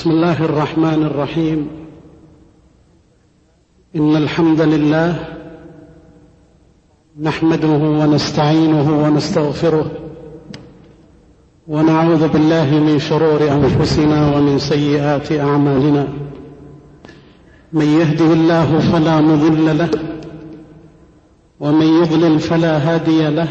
بسم الله الرحمن الرحيم. إن الحمد لله نحمده ونستعينه ونستغفره ونعوذ بالله من شرور أنفسنا ومن سيئات أعمالنا. من يهده الله فلا مضل له ومن يضلل فلا هادي له،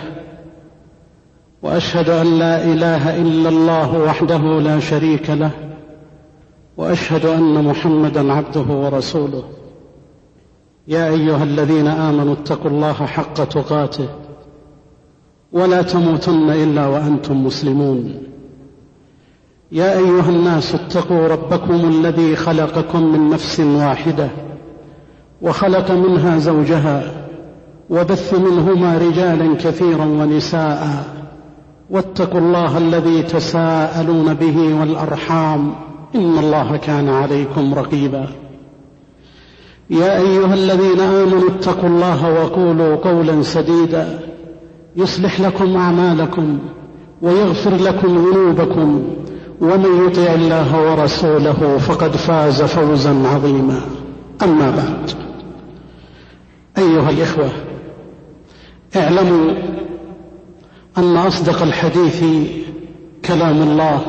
وأشهد أن لا إله إلا الله وحده لا شريك له، وأشهد أن محمدًا عبده ورسوله. يا أيها الذين آمنوا اتقوا الله حق تقاته ولا تموتن إلا وأنتم مسلمون. يا أيها الناس اتقوا ربكم الذي خلقكم من نفس واحدة وخلق منها زوجها وبث منهما رجالا كثيرا ونساء، واتقوا الله الذي تساءلون به والأرحام إن الله كان عليكم رقيبا. يا أيها الذين آمنوا اتقوا الله وقولوا قولا سديدا يصلح لكم أعمالكم ويغفر لكم ذنوبكم، ومن يطع الله ورسوله فقد فاز فوزا عظيما. أما بعد، أيها الإخوة، اعلموا أن أصدق الحديث كلام الله،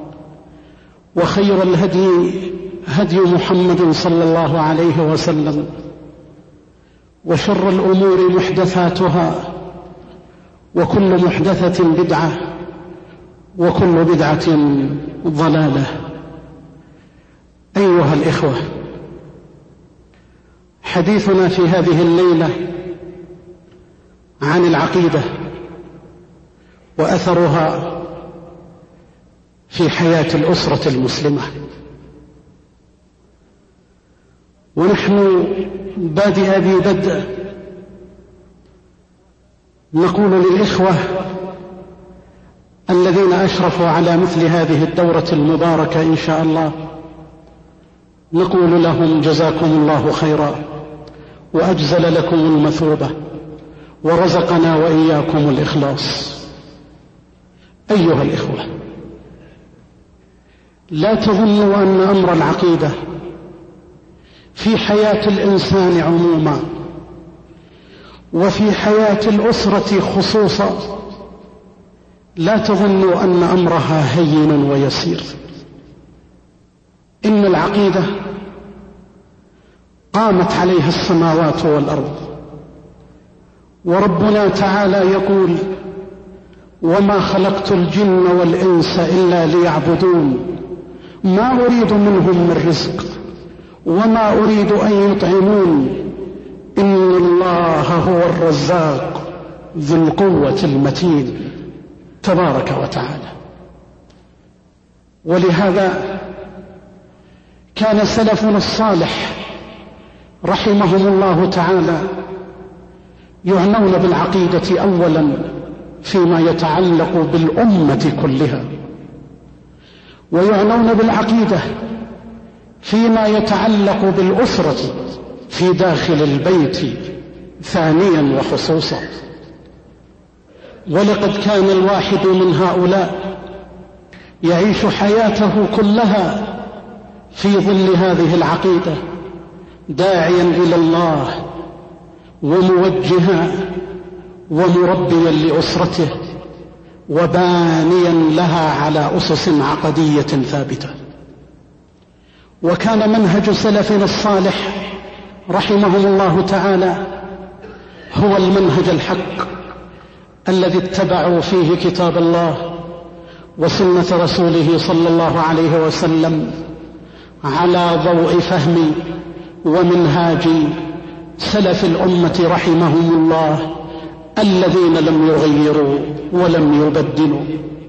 وخير الهدي هدي محمد صلى الله عليه وسلم، وشر الأمور محدثاتها، وكل محدثة بدعة، وكل بدعة ضلالة. أيها الإخوة، حديثنا في هذه الليلة عن العقيدة وأثرها في حياة الأسرة المسلمة. ونحن بادئ ذي بدء نقول للإخوة الذين أشرفوا على مثل هذه الدورة المباركة إن شاء الله، نقول لهم جزاكم الله خيرا، وأجزل لكم المثوبة، ورزقنا وإياكم الإخلاص. أيها الإخوة، لا تظنوا أن أمر العقيدة في حياة الإنسان عموما وفي حياة الأسرة خصوصا، لا تظنوا أن أمرها هين ويسير. إن العقيدة قامت عليها السماوات والأرض، وربنا تعالى يقول: وما خلقت الجن والإنس إلا ليعبدون ما أريد منهم من رزق وما أريد أن يطعمون إن الله هو الرزاق ذو القوة المتين تبارك وتعالى. ولهذا كان سلفنا الصالح رحمهم الله تعالى يعنون بالعقيدة أولا فيما يتعلق بالأمة كلها، ويعنون بالعقيدة فيما يتعلق بالأسرة في داخل البيت ثانيا وخصوصا. ولقد كان الواحد من هؤلاء يعيش حياته كلها في ظل هذه العقيدة، داعيا إلى الله وموجها ومربيا لأسرته وبانيا لها على أسس عقدية ثابتة. وكان منهج سلفنا الصالح رحمهم الله تعالى هو المنهج الحق الذي اتبعوا فيه كتاب الله وسنة رسوله صلى الله عليه وسلم على ضوء فهم ومنهاج سلف الأمة رحمهم الله الذين لم يغيروا ولم يبدلوا.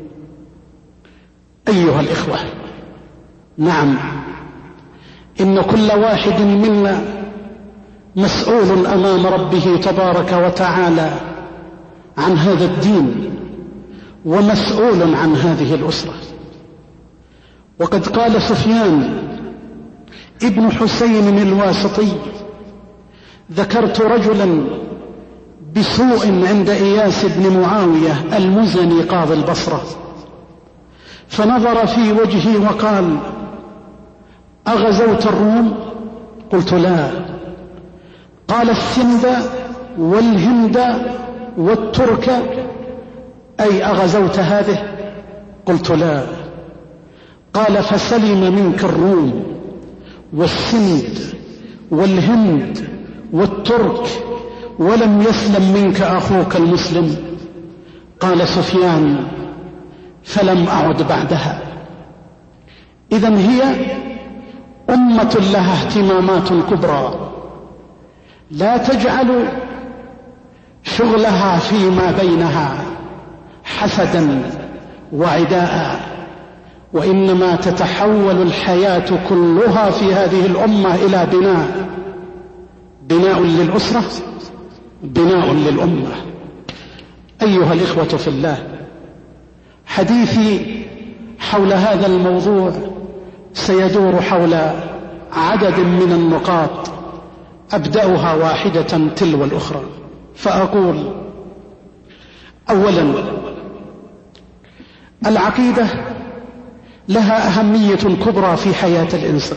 أيها الإخوة، نعم، إن كل واحد منا مسؤول أمام ربه تبارك وتعالى عن هذا الدين، ومسؤول عن هذه الأسرة. وقد قال سفيان ابن حسين الواسطي: ذكرت رجلا بسوء عند إياس بن معاوية المزني قاضي البصرة، فنظر في وجهي وقال: أغزوت الروم؟ قلت لا. قال السند والهند والترك أي أغزوت هذه؟ قلت لا. قال فسلم منك الروم والسند والهند والترك ولم يسلم منك أخوك المسلم؟ قال سفيان فلم أعد بعدها. إذن هي أمة لها اهتمامات كبرى، لا تجعل شغلها فيما بينها حسدا وعداء، وإنما تتحول الحياة كلها في هذه الأمة إلى بناء للأسرة، بناء للأمة. أيها الإخوة في الله، حديثي حول هذا الموضوع سيدور حول عدد من النقاط أبدأها واحدة تلو الأخرى. فأقول أولا، العقيدة لها أهمية كبرى في حياة الإنسان،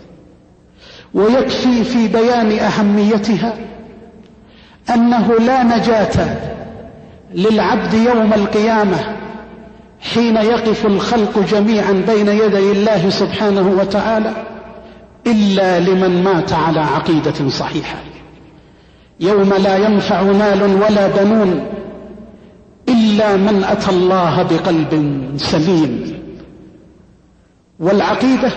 ويكفي في بيان أهميتها أنه لا نجاة للعبد يوم القيامة حين يقف الخلق جميعا بين يدي الله سبحانه وتعالى إلا لمن مات على عقيدة صحيحة، يوم لا ينفع مال ولا بنون إلا من أتى الله بقلب سليم. والعقيدة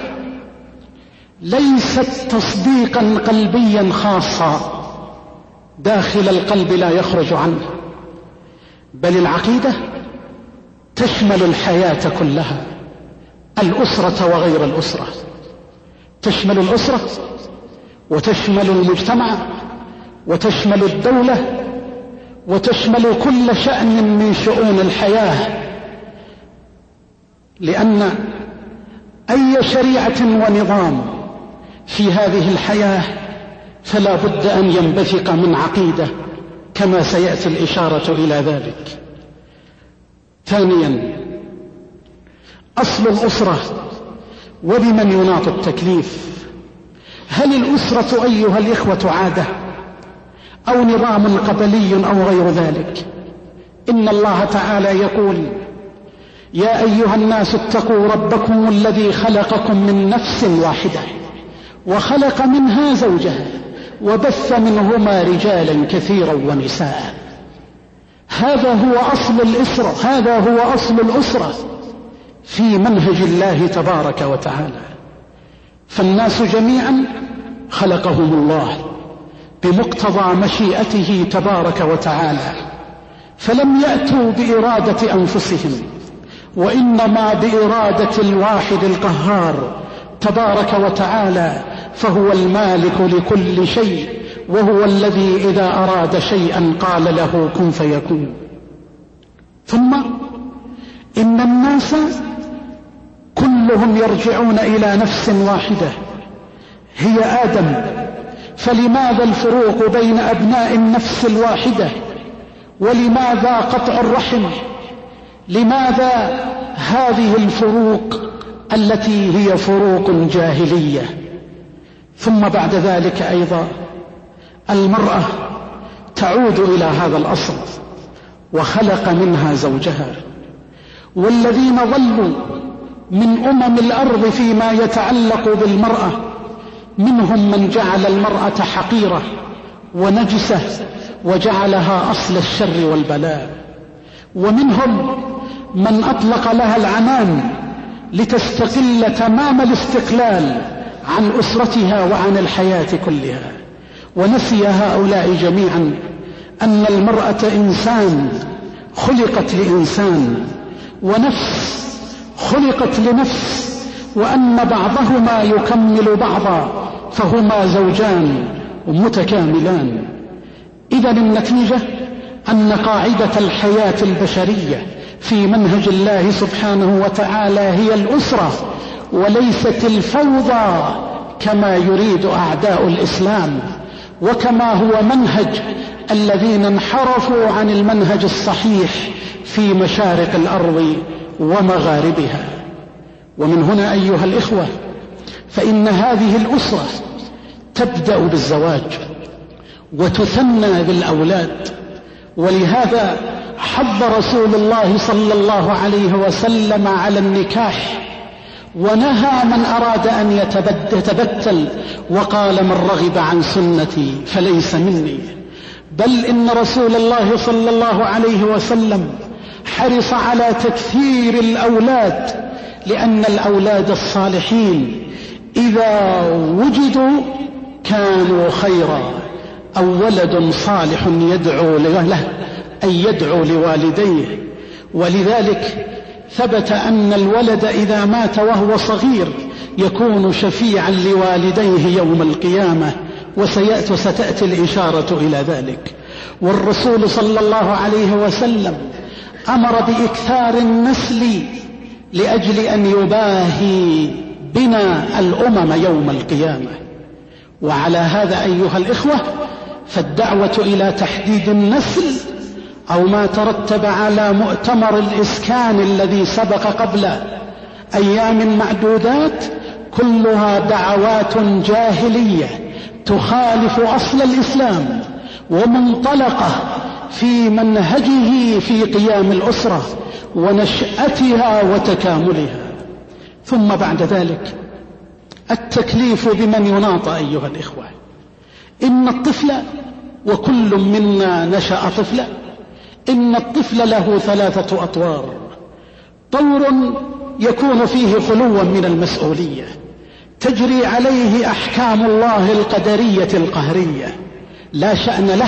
ليست تصديقا قلبيا خاصا داخل القلب لا يخرج عنه، بل العقيدة تشمل الحياة كلها، الأسرة وغير الأسرة، تشمل الأسرة وتشمل المجتمع وتشمل الدولة وتشمل كل شأن من شؤون الحياة، لأن أي شريعة ونظام في هذه الحياة فلا بد أن ينبثق من عقيدة كما سيأتي الإشارة إلى ذلك. ثانيا، أصل الأسرة وبمن يناط التكليف. هل الأسرة أيها الإخوة عادة أو نظام قبلي أو غير ذلك؟ إن الله تعالى يقول: يا أيها الناس اتقوا ربكم الذي خلقكم من نفس واحدة وخلق منها زوجها وبث منهما رجالا كثيرا ونساء. هذا هو أصل الأسرة، هذا هو أصل الأسرة في منهج الله تبارك وتعالى. فالناس جميعا خلقهم الله بمقتضى مشيئته تبارك وتعالى، فلم يأتوا بإرادة أنفسهم، وإنما بإرادة الواحد القهار تبارك وتعالى، فهو المالك لكل شيء، وهو الذي إذا أراد شيئا قال له كن فيكون. ثم إن الناس كلهم يرجعون إلى نفس واحدة هي آدم، فلماذا الفروق بين أبناء النفس الواحدة؟ ولماذا قطع الرحم؟ لماذا هذه الفروق التي هي فروق جاهلية؟ ثم بعد ذلك أيضا المرأة تعود إلى هذا الأصل وخلق منها زوجها. والذين ظلوا من الأرض فيما يتعلق بالمرأة منهم من جعل المرأة حقيرة ونجسة وجعلها أصل الشر والبلاء، ومنهم من أطلق لها العنان لتستقل تمام الاستقلال عن أسرتها وعن الحياة كلها. ونسي هؤلاء جميعا أن المرأة إنسان خلقت لإنسان، ونفس خلقت لنفس، وأن بعضهما يكمل بعضا، فهما زوجان متكاملان. إذن النتيجة أن قاعدة الحياة البشرية في منهج الله سبحانه وتعالى هي الأسرة، وليست الفوضى كما يريد أعداء الإسلام، وكما هو منهج الذين انحرفوا عن المنهج الصحيح في مشارق الأرض ومغاربها. ومن هنا أيها الإخوة فإن هذه الأسرة تبدأ بالزواج وتثنى بالأولاد. ولهذا حض رسول الله صلى الله عليه وسلم على النكاح، ونهى من أراد أن يتبتل، وقال من رغب عن سنتي فليس مني. بل إن رسول الله صلى الله عليه وسلم حرص على تكثير الأولاد، لأن الأولاد الصالحين إذا وجدوا كانوا خيرا. أو ولد صالح يدعو له أي يدعو لوالديه. ولذلك ثبت أن الولد إذا مات وهو صغير يكون شفيعا لوالديه يوم القيامة، وستأتي الإشارة إلى ذلك. والرسول صلى الله عليه وسلم أمر بإكثار النسل لأجل أن يباهي بنا الأمم يوم القيامة. وعلى هذا أيها الإخوة فالدعوة إلى تحديد النسل أو ما ترتب على مؤتمر الإسكان الذي سبق قبل أيام معدودات كلها دعوات جاهلية تخالف أصل الإسلام ومنطلقة في منهجه في قيام الأسرة ونشأتها وتكاملها. ثم بعد ذلك التكليف بمن يناط أيها الإخوة. إن الطفل، وكل منا نشأ طفلا، إن الطفل له 3 أطوار: طور يكون فيه خلوا من المسؤولية، تجري عليه أحكام الله القدرية القهرية، لا شأن له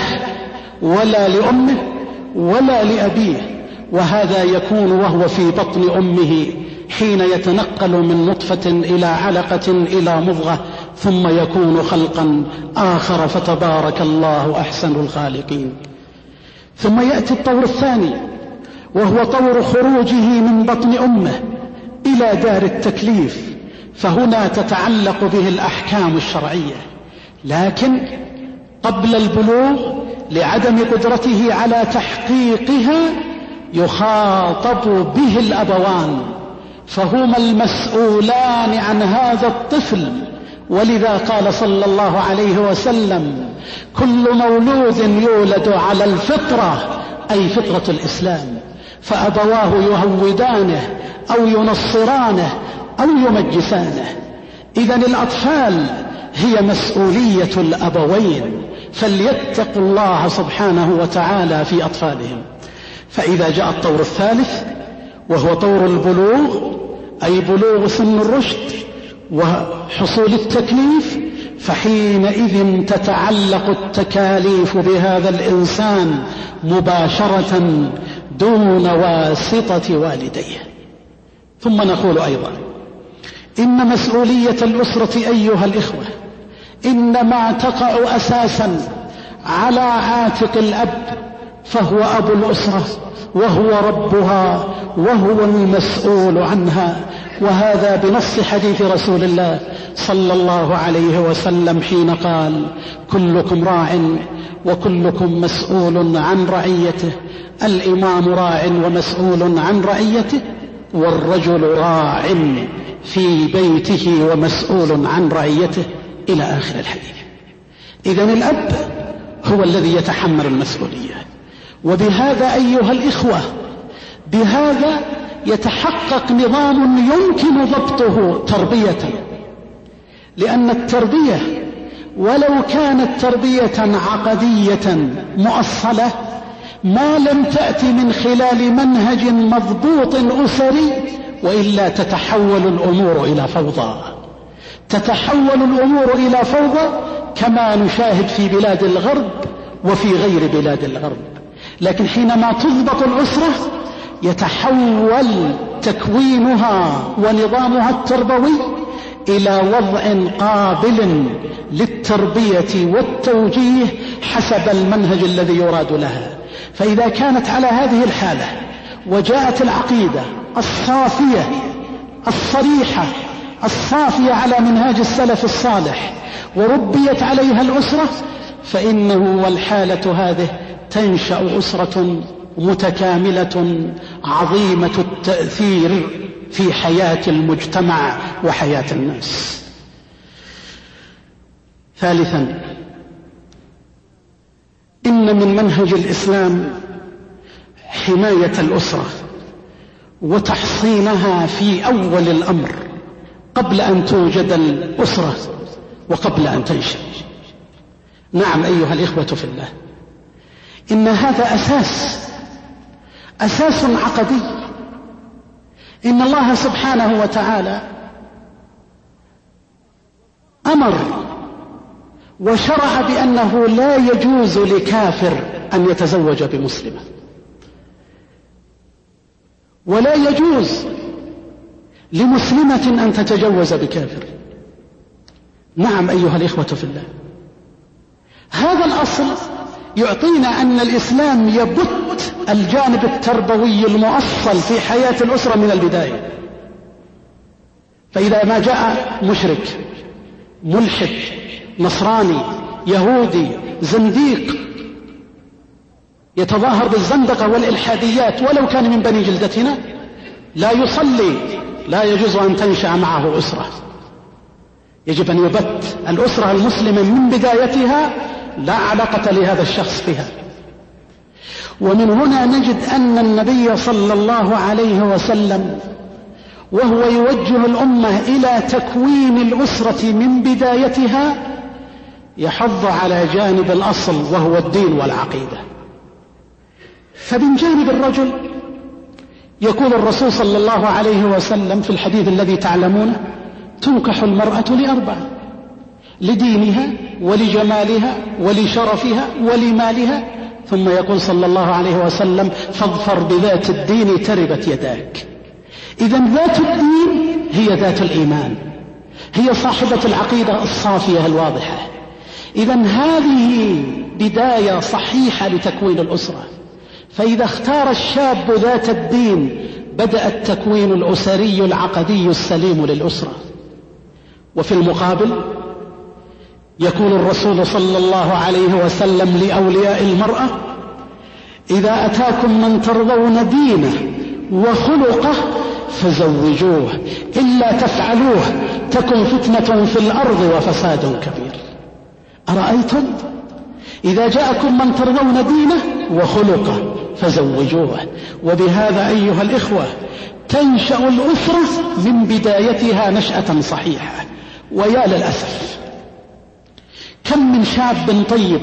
ولا لأمه ولا لأبيه، وهذا يكون وهو في بطن أمه حين يتنقل من نطفة إلى علقة إلى مضغة، ثم يكون خلقا آخر، فتبارك الله أحسن الخالقين. ثم يأتي الطور الثاني وهو طور خروجه من بطن أمه إلى دار التكليف، فهنا تتعلق به الأحكام الشرعية، لكن قبل البلوغ لعدم قدرته على تحقيقها يخاطب به الأبوان، فهما المسؤولان عن هذا الطفل. ولذا قال صلى الله عليه وسلم: كل مولود يولد على الفطرة، أي فطرة الإسلام، فأبواه يهودانه أو ينصرانه أو يمجسانه. إذن الأطفال هي مسؤولية الأبوين، فليتقوا الله سبحانه وتعالى في أطفالهم. فإذا جاء الطور الثالث وهو طور البلوغ، أي بلوغ سن الرشد وحصول التكليف، فحينئذ تتعلق التكاليف بهذا الإنسان مباشرة دون واسطة والديه. ثم نقول أيضا إن مسؤولية الأسرة أيها الإخوة إنما تقع أساسا على عاتق الأب، فهو أبو الأسرة وهو ربها وهو المسؤول عنها، وهذا بنص حديث رسول الله صلى الله عليه وسلم حين قال: كلكم راع وكلكم مسؤول عن رعيته، الإمام راع ومسؤول عن رعيته، والرجل راع في بيته ومسؤول عن رعيته، إلى آخر الحديث. إذن الأب هو الذي يتحمل المسؤولية. وبهذا أيها الإخوة، بهذا يتحقق نظام يمكن ضبطه تربية، لأن التربية ولو كانت تربية عقدية مؤصلة ما لم تأتي من خلال منهج مضبوط أسري، وإلا تتحول الأمور إلى فوضى، تتحول الأمور إلى فوضى كما نشاهد في بلاد الغرب وفي غير بلاد الغرب. لكن حينما تضبط الأسرة يتحول تكوينها ونظامها التربوي إلى وضع قابل للتربية والتوجيه حسب المنهج الذي يراد لها. فإذا كانت على هذه الحالة وجاءت العقيدة الصافية الصريحة الصافية على منهاج السلف الصالح وربيت عليها الأسرة، فإنه والحالة هذه تنشأ أسرة متكاملة عظيمة التأثير في حياة المجتمع وحياة الناس. ثالثا، إن من منهج الإسلام حماية الأسرة وتحصينها في أول الأمر قبل أن توجد الأسرة وقبل أن تنشأ. نعم أيها الإخوة في الله، إن هذا أساس عقدي. إن الله سبحانه وتعالى أمر وشرع بأنه لا يجوز لكافر أن يتزوج بمسلمة، ولا يجوز لمسلمة أن تتجوز بكافر. نعم أيها الإخوة في الله، هذا الأصل يعطينا أن الإسلام يبت الجانب التربوي المؤصل في حياة الأسرة من البداية. فإذا ما جاء مشرك، ملحد، نصراني، يهودي، زنديق يتظاهر بالزندقة والإلحاديات ولو كان من بني جلدتنا، لا يصلي، لا يجوز أن تنشأ معه أسرة. يجب أن يبت الأسرة المسلمة من بدايتها، لا علاقة لهذا الشخص بها. ومن هنا نجد أن النبي صلى الله عليه وسلم وهو يوجه الأمة إلى تكوين الأسرة من بدايتها يحض على جانب الأصل وهو الدين والعقيدة. فمن جانب الرجل يقول الرسول صلى الله عليه وسلم في الحديث الذي تعلمونه: تنكح المرأة لأربعة: لدينها ولجمالها ولشرفها ولمالها. ثم يقول صلى الله عليه وسلم: فاظفر بذات الدين تربت يداك. إذن ذات الدين هي ذات الإيمان، هي صاحبة العقيدة الصافية الواضحة. إذن هذه بداية صحيحة لتكوين الأسرة. فإذا اختار الشاب ذات الدين بدأ التكوين الأسري العقدي السليم للأسرة. وفي المقابل يقول الرسول صلى الله عليه وسلم لأولياء المرأة: إذا أتاكم من ترضون دينه وخلقه فزوجوه، إلا تفعلوه تكن فتنة في الأرض وفساد كبير. أرأيتم؟ إذا جاءكم من ترضون دينه وخلقه فزوجوه. وبهذا أيها الإخوة تنشأ الأسرة من بدايتها نشأة صحيحة. ويا للأسف كم من شاب طيب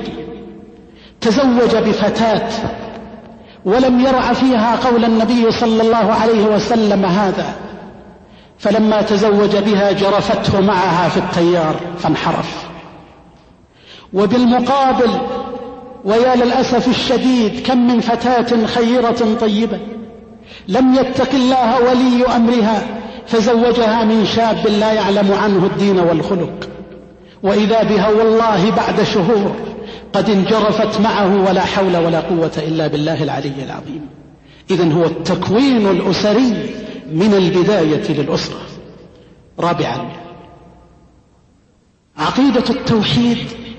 تزوج بفتاة ولم يرع فيها قول النبي صلى الله عليه وسلم هذا، فلما تزوج بها جرفته معها في التيار فانحرف. وبالمقابل ويا للأسف الشديد كم من فتاة خيرة طيبة لم يتق الله ولي أمرها فزوجها من شاب لا يعلم عنه الدين والخلق، وإذا بها والله بعد شهور قد انجرفت معه ولا حول ولا قوة إلا بالله العلي العظيم. إذن هو التكوين الأسري من البداية للأسرة. رابعا، عقيدة التوحيد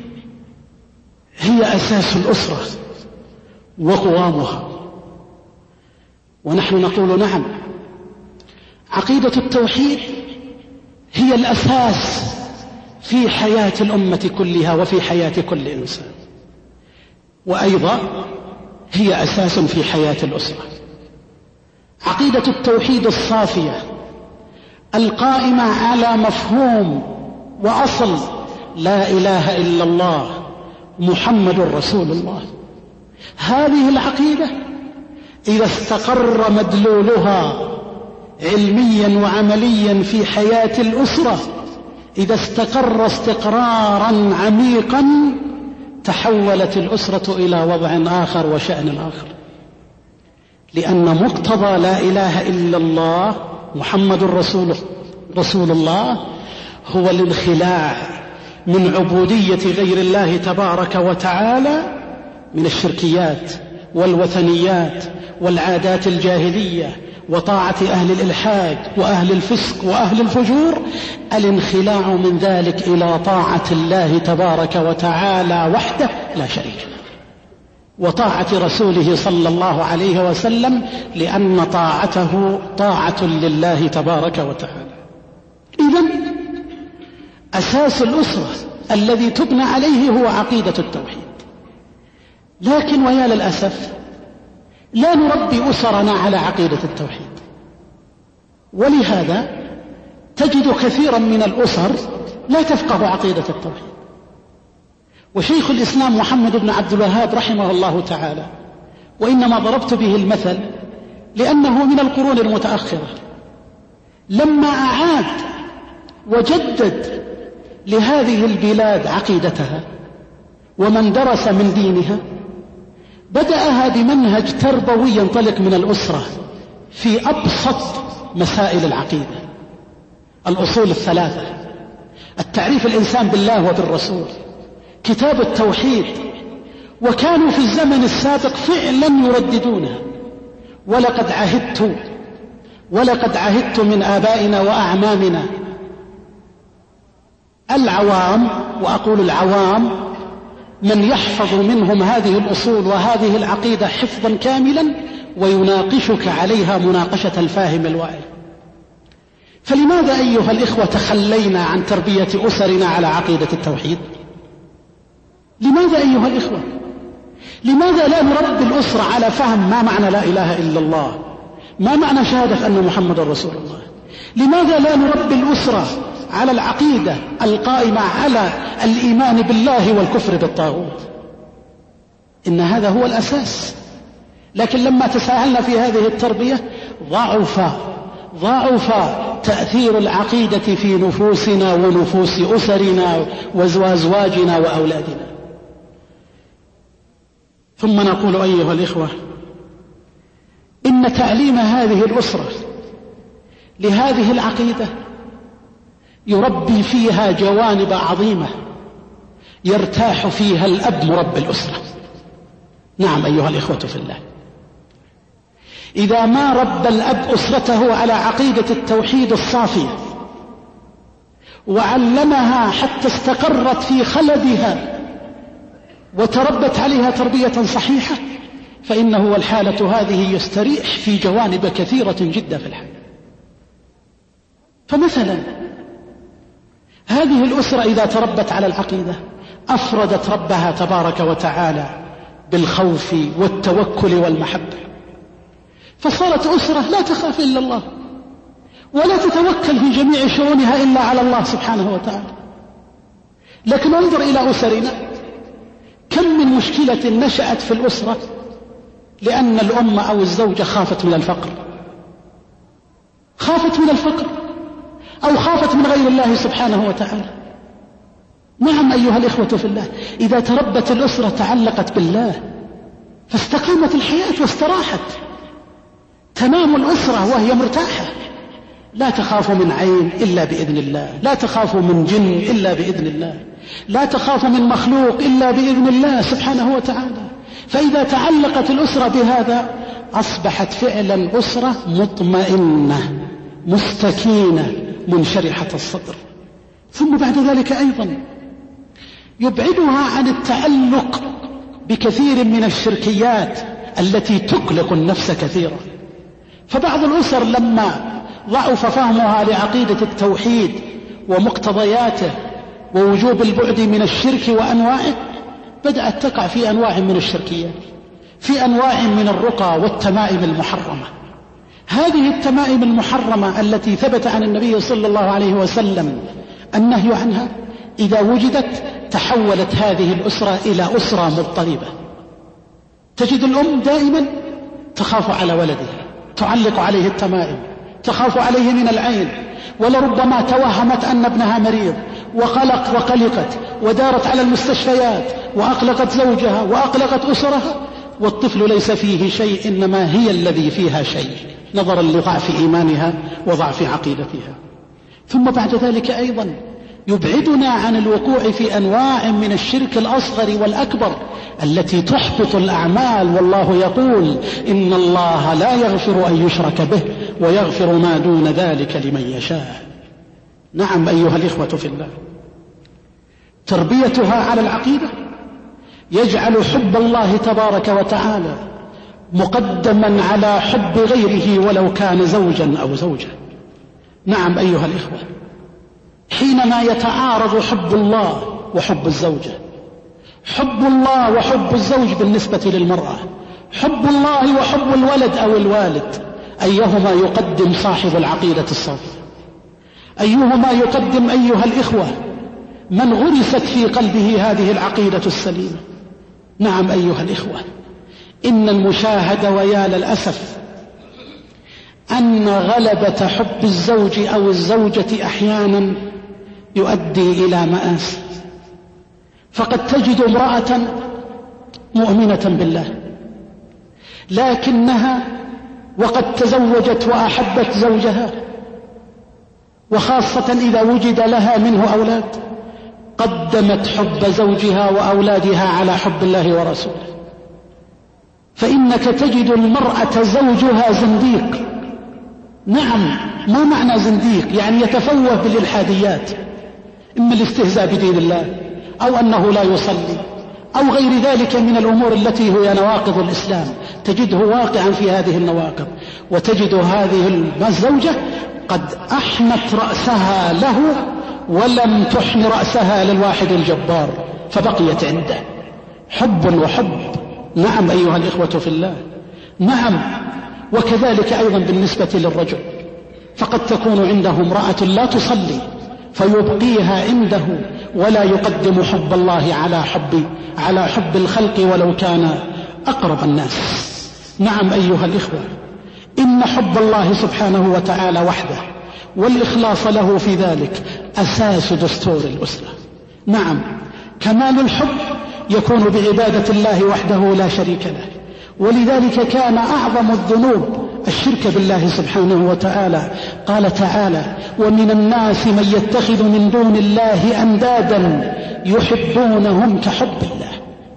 هي أساس الأسرة وقوامها. ونحن نقول نعم، عقيدة التوحيد هي الأساس في حياة الأمة كلها وفي حياة كل إنسان، وأيضا هي أساس في حياة الأسرة. عقيدة التوحيد الصافية القائمة على مفهوم وأصل لا إله إلا الله محمد رسول الله. هذه العقيدة إذا استقر مدلولها علميا وعمليا في حياة الأسرة، إذا استقر استقرارا عميقا، تحولت الأسرة إلى وضع آخر وشأن آخر. لأن مقتضى لا إله إلا الله محمد رسول الله هو الانخلاع من عبودية غير الله تبارك وتعالى من الشركيات والوثنيات والعادات الجاهلية وطاعة أهل الإلحاد وأهل الفسق وأهل الفجور، الانخلاع من ذلك إلى طاعة الله تبارك وتعالى وحده لا شريك له، وطاعة رسوله صلى الله عليه وسلم، لأن طاعته طاعة لله تبارك وتعالى. إذن أساس الأسرة الذي تبنى عليه هو عقيدة التوحيد. لكن ويا للأسف لا نربي أسرنا على عقيدة التوحيد، ولهذا تجد كثيرا من الأسر لا تفقه عقيدة التوحيد. وشيخ الإسلام محمد بن عبد الوهاب رحمه الله تعالى، وإنما ضربت به المثل لأنه من القرون المتأخرة، لما أعاد وجدد لهذه البلاد عقيدتها ومن درس من دينها، بدأها بمنهج تربوي ينطلق من الأسرة في أبسط مسائل العقيدة: الأصول الثلاثة، التعريف الإنسان بالله وبالرسول، كتاب التوحيد. وكانوا في الزمن السابق فعلا يرددونها. ولقد عهدت من آبائنا وأعمامنا العوام، وأقول العوام من يحفظ منهم هذه الأصول وهذه العقيدة حفظا كاملا ويناقشك عليها مناقشة الفاهم الواعي. فلماذا أيها الإخوة تخلينا عن تربية أسرنا على عقيدة التوحيد؟ لماذا أيها الإخوة؟ لماذا لا نربي الأسرة على فهم ما معنى لا إله إلا الله، ما معنى شهادة أن محمد رسول الله؟ لماذا لا نربي الأسرة على العقيدة القائمة على الإيمان بالله والكفر بالطاغوت؟ إن هذا هو الأساس. لكن لما تساهلنا في هذه التربية ضعف تأثير العقيدة في نفوسنا ونفوس أسرنا وأزواجنا وأولادنا. ثم نقول أيها الإخوة، إن تعليم هذه الأسرة لهذه العقيدة يربي فيها جوانب عظيمة يرتاح فيها الأب مربي الأسرة. نعم أيها الإخوة في الله، إذا ما ربى الأب أسرته على عقيدة التوحيد الصافية وعلمها حتى استقرت في خلدها وتربت عليها تربية صحيحة، فإنه والحالة هذه يستريح في جوانب كثيرة جدا في الحياة. فمثلا هذه الأسرة إذا تربت على العقيدة أفردت ربها تبارك وتعالى بالخوف والتوكل والمحبة، فصارت أسرة لا تخاف إلا الله ولا تتوكل في جميع شؤونها إلا على الله سبحانه وتعالى. لكن انظر إلى أسرنا، كم من مشكلة نشأت في الأسرة لأن الأم أو الزوجة خافت من الفقر، أو خافت من غير الله سبحانه وتعالى. نعم أيها الإخوة في الله، إذا تربت الأسرة تعلقت بالله فاستقامت الحياة واستراحت، تنام الأسرة وهي مرتاحة، لا تخاف من عين إلا بإذن الله، لا تخاف من جن إلا بإذن الله، لا تخاف من مخلوق إلا بإذن الله سبحانه وتعالى. فإذا تعلقت الأسرة بهذا أصبحت فعلا أسرة مطمئنة مستكينة منشرحة الصدر. ثم بعد ذلك أيضا يبعدها عن التعلق بكثير من الشركيات التي تقلق النفس كثيرا. فبعض الأسر لما ضعف فهمها لعقيدة التوحيد ومقتضياته ووجوب البعد من الشرك وأنواعه، بدأت تقع في أنواع من الشركيات، في أنواع من الرقى والتمائم المحرمة. هذه التمائم المحرمة التي ثبت عن النبي صلى الله عليه وسلم النهي عنها، إذا وجدت تحولت هذه الأسرة إلى أسرة مضطربة. تجد الأم دائما تخاف على ولدها، تعلق عليه التمائم، تخاف عليه من العين، ولربما توهمت أن ابنها مريض وقلقت ودارت على المستشفيات وأقلقت زوجها وأقلقت أسرها، والطفل ليس فيه شيء، إنما هي الذي فيها شيء، نظرا لضعف إيمانها وضعف عقيدتها. ثم بعد ذلك أيضا يبعدنا عن الوقوع في أنواع من الشرك الأصغر والأكبر التي تحبط الأعمال، والله يقول إن الله لا يغفر أن يشرك به ويغفر ما دون ذلك لمن يشاء. نعم أيها الإخوة في الله، تربيتها على العقيدة يجعل حب الله تبارك وتعالى مقدما على حب غيره ولو كان زوجا أو زوجة. نعم أيها الإخوة، حينما يتعارض حب الله وحب الزوجة، حب الله وحب الزوج بالنسبة للمرأة، حب الله وحب الولد أو الوالد، أيهما يقدم صاحب العقيدة الصافية؟ أيهما يقدم أيها الإخوة من غرست في قلبه هذه العقيدة السليمة؟ نعم أيها الإخوة، إن المشاهد ويا للأسف أن غلبة حب الزوج أو الزوجة أحيانا يؤدي إلى مآسي. فقد تجد امرأة مؤمنة بالله لكنها وقد تزوجت وأحبت زوجها، وخاصة إذا وجد لها منه أولاد، قدمت حب زوجها وأولادها على حب الله ورسوله. فإنك تجد المرأة زوجها زنديق. نعم، ما معنى زنديق؟ يعني يتفوه بالإلحاديات، إما الاستهزاء بدين الله أو أنه لا يصلي أو غير ذلك من الأمور التي هي نواقض الإسلام، تجده واقعا في هذه النواقض. وتجد هذه الزوجة قد أحنت رأسها له ولم تحن رأسها للواحد الجبار، فبقيت عنده حب وحب. نعم أيها الإخوة في الله، نعم. وكذلك أيضا بالنسبة للرجل، فقد تكون عنده امرأة لا تصلي فيبقيها عنده ولا يقدم حب الله على حب الخلق ولو كان أقرب الناس. نعم أيها الإخوة، إن حب الله سبحانه وتعالى وحده والإخلاص له في ذلك أساس دستور الأسرة. نعم، كمال الحب يكون بعبادة الله وحده لا شريك له، ولذلك كان أعظم الذنوب الشرك بالله سبحانه وتعالى. قال تعالى: ومن الناس من يتخذ من دون الله أندادا يحبونهم كحب الله.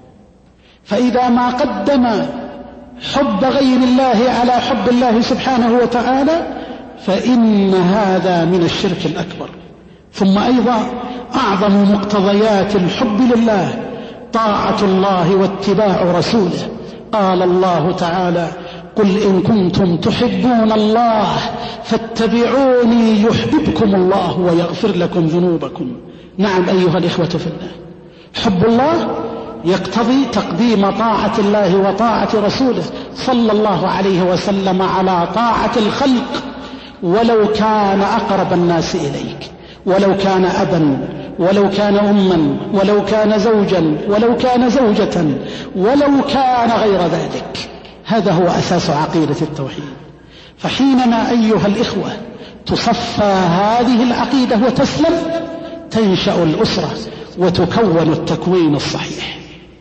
فإذا ما قدم حب غير الله على حب الله سبحانه وتعالى فإن هذا من الشرك الأكبر. ثم أيضا أعظم مقتضيات الحب لله طاعة الله واتباع رسوله. قال الله تعالى: قل إن كنتم تحبون الله فاتبعوني يحببكم الله ويغفر لكم ذنوبكم. نعم أيها الإخوة في الله، حب الله يقتضي تقديم طاعة الله وطاعة رسوله صلى الله عليه وسلم على طاعة الخلق، ولو كان أقرب الناس إليك، ولو كان أبا، ولو كان أما، ولو كان زوجا، ولو كان زوجة، ولو كان غير ذلك. هذا هو أساس عقيدة التوحيد. فحينما أيها الإخوة تصفى هذه العقيدة وتسلم، تنشأ الأسرة وتكون التكوين الصحيح.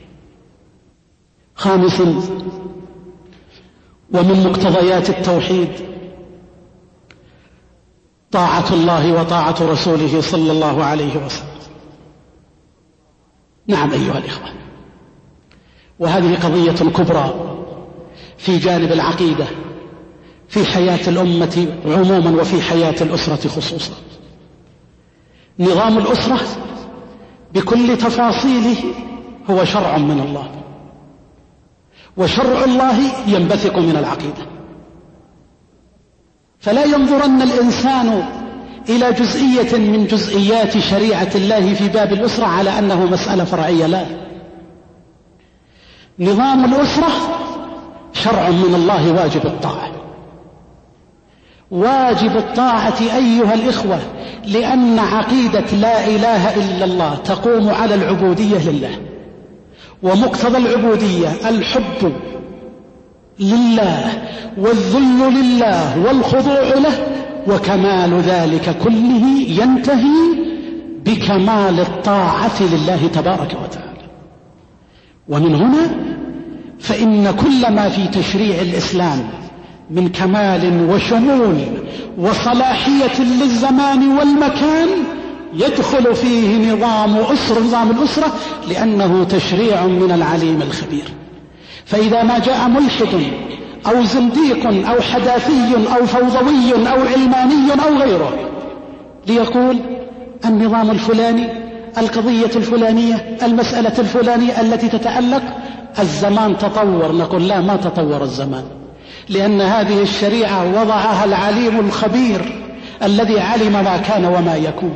خامسا، ومن مقتضيات التوحيد طاعة الله وطاعة رسوله صلى الله عليه وسلم. نعم أيها الإخوة، وهذه قضية كبرى في جانب العقيدة في حياة الأمة عموما وفي حياة الأسرة خصوصا. نظام الأسرة بكل تفاصيله هو شرع من الله، وشرع الله ينبثق من العقيدة. فلا ينظرن الإنسان إلى جزئية من جزئيات شريعة الله في باب الأسرة على أنه مسألة فرعية، لا. نظام الأسرة شرع من الله، واجب الطاعة، واجب الطاعة أيها الإخوة، لأن عقيدة لا إله إلا الله تقوم على العبودية لله، ومقتضى العبودية الحب لله والذل لله والخضوع له، وكمال ذلك كله ينتهي بكمال الطاعة لله تبارك وتعالى. ومن هنا فإن كل ما في تشريع الإسلام من كمال وشمول وصلاحية للزمان والمكان يدخل فيه نظام الأسرة، لأنه تشريع من العليم الخبير. فإذا ما جاء ملحد أو زنديق أو حداثي أو فوضوي أو علماني أو غيره ليقول النظام الفلاني، القضية الفلانية، المسألة الفلانية التي تتعلق، الزمان تطور، نقول لا، ما تطور الزمان، لأن هذه الشريعة وضعها العليم الخبير الذي علم ما كان وما يكون.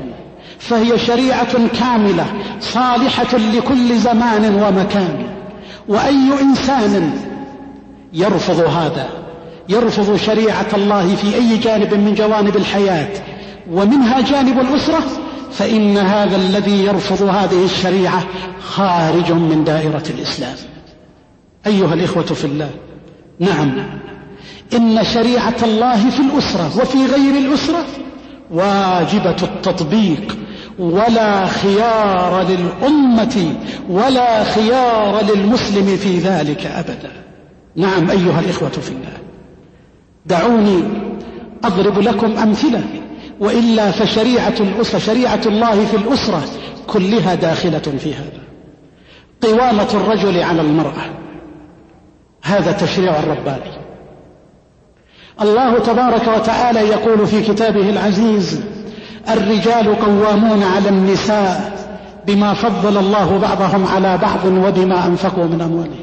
فهي شريعة كاملة صالحة لكل زمان ومكان. وأي إنسان يرفض هذا، يرفض شريعة الله في أي جانب من جوانب الحياة ومنها جانب الأسرة، فإن هذا الذي يرفض هذه الشريعة خارج من دائرة الإسلام. أيها الإخوة في الله، نعم، إن شريعة الله في الأسرة وفي غير الأسرة واجبة التطبيق، ولا خيار للأمة ولا خيار للمسلم في ذلك أبدا. نعم أيها الإخوة في الله، دعوني أضرب لكم أمثلة، وإلا فشريعة الأسرة، شريعة الله في الأسرة كلها داخلة في هذا. قوامة الرجل على المرأة، هذا تشريع رباني. الله تبارك وتعالى يقول في كتابه العزيز: الرجال قوامون على النساء بما فضل الله بعضهم على بعض وبما أنفقوا من أموالهم.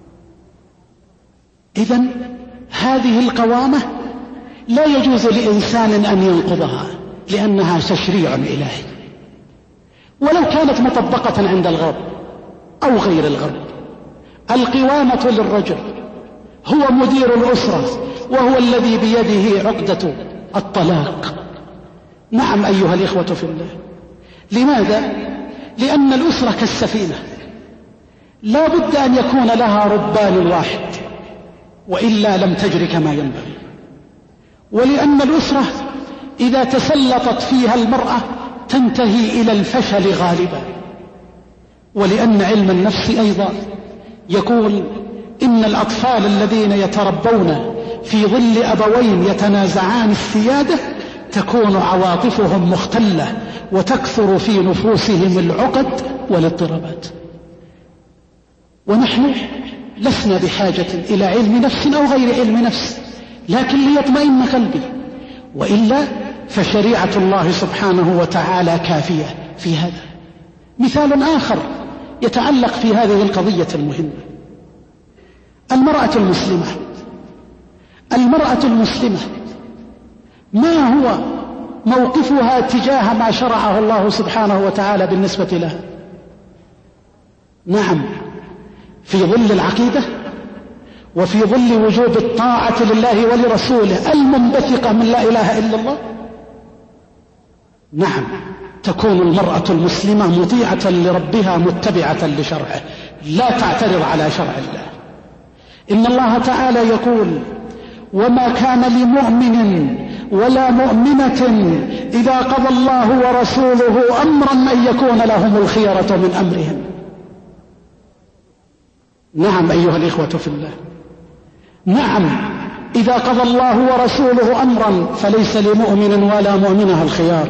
إذن هذه القوامة لا يجوز لإنسان أن ينقضها، لأنها تشريع إلهي، ولو كانت مطبقة عند الغرب أو غير الغرب. القوامة للرجل، هو مدير الأسرة، وهو الذي بيده عقدة الطلاق. نعم أيها الإخوة في الله. لماذا؟ لأن الأسرة كالسفينة، لا بد أن يكون لها ربان واحد، وإلا لم تجري كما ينبغي. ولأن الأسرة إذا تسلطت فيها المرأة تنتهي إلى الفشل غالبا. ولأن علم النفس أيضا يقول إن الأطفال الذين يتربون في ظل أبوين يتنازعان السيادة تكون عواطفهم مختلة، وتكثر في نفوسهم العقد والاضطرابات. ونحن لسنا بحاجة إلى علم نفس أو غير علم نفس، لكن ليطمئن قلبي، وإلا فشريعة الله سبحانه وتعالى كافية في هذا. مثال آخر يتعلق في هذه القضية المهمة: المرأة المسلمة. المرأة المسلمة ما هو موقفها تجاه ما شرعه الله سبحانه وتعالى بالنسبة لها؟ نعم، في ظل العقيدة وفي ظل وجوب الطاعة لله ولرسوله المنبثقة من لا إله إلا الله، نعم تكون المرأة المسلمة مطيعة لربها متبعة لشرعه، لا تعترض على شرع الله. إن الله تعالى يقول: وما كان لمؤمن ولا مؤمنة إذا قضى الله ورسوله أمرا أن يكون لهم الخيرة من أمرهم. نعم أيها الإخوة في الله، نعم، إذا قضى الله ورسوله أمرا فليس لمؤمن ولا مؤمنة الخيار.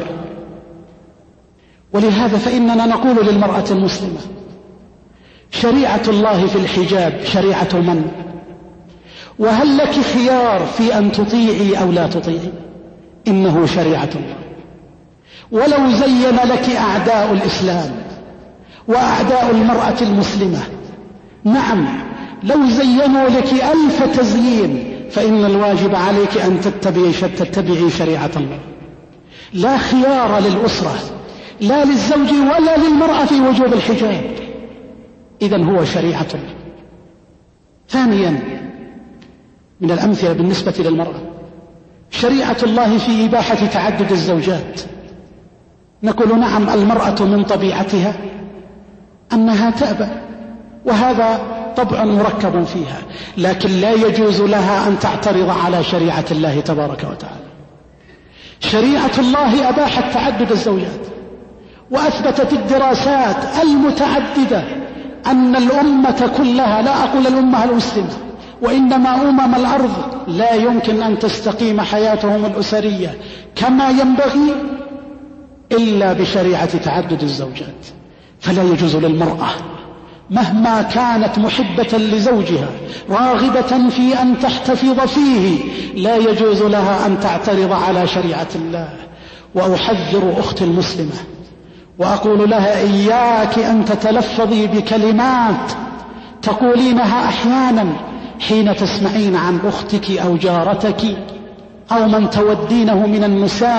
ولهذا فإننا نقول للمرأة المسلمة: شريعة الله في الحجاب شريعة من؟ وهل لك خيار في أن تطيعي أو لا تطيعي؟ إنه شريعة الله. ولو زين لك أعداء الإسلام وأعداء المرأة المسلمة، نعم لو زينوا لك 1000 تزيين، فإن الواجب عليك أن تتبعي شريعة الله. لا خيار للأسرة، لا للزوج ولا للمرأة في وجوب الحجاب، إذن هو شريعة الله. ثانيا من الأمثلة بالنسبة للمرأة: شريعة الله في إباحة تعدد الزوجات. نقول: نعم، المرأة من طبيعتها أنها تأبى، وهذا طبع مركب فيها، لكن لا يجوز لها أن تعترض على شريعة الله تبارك وتعالى. شريعة الله أباحت تعدد الزوجات، وأثبتت الدراسات المتعددة أن الأمة كلها، لا أقول الأمة المسلمة، وإنما الأرض لا يمكن أن تستقيم حياتهم الأسرية كما ينبغي إلا بشريعة تعدد الزوجات. فلا يجوز للمرأة مهما كانت محبة لزوجها راغبة في أن تحتفظ فيه، لا يجوز لها أن تعترض على شريعة الله. وأحذر أختي المسلمة وأقول لها: إياك أن تتلفظي بكلمات تقولينها أحيانا حين تسمعين عن أختك أو جارتك أو من تودينه من النساء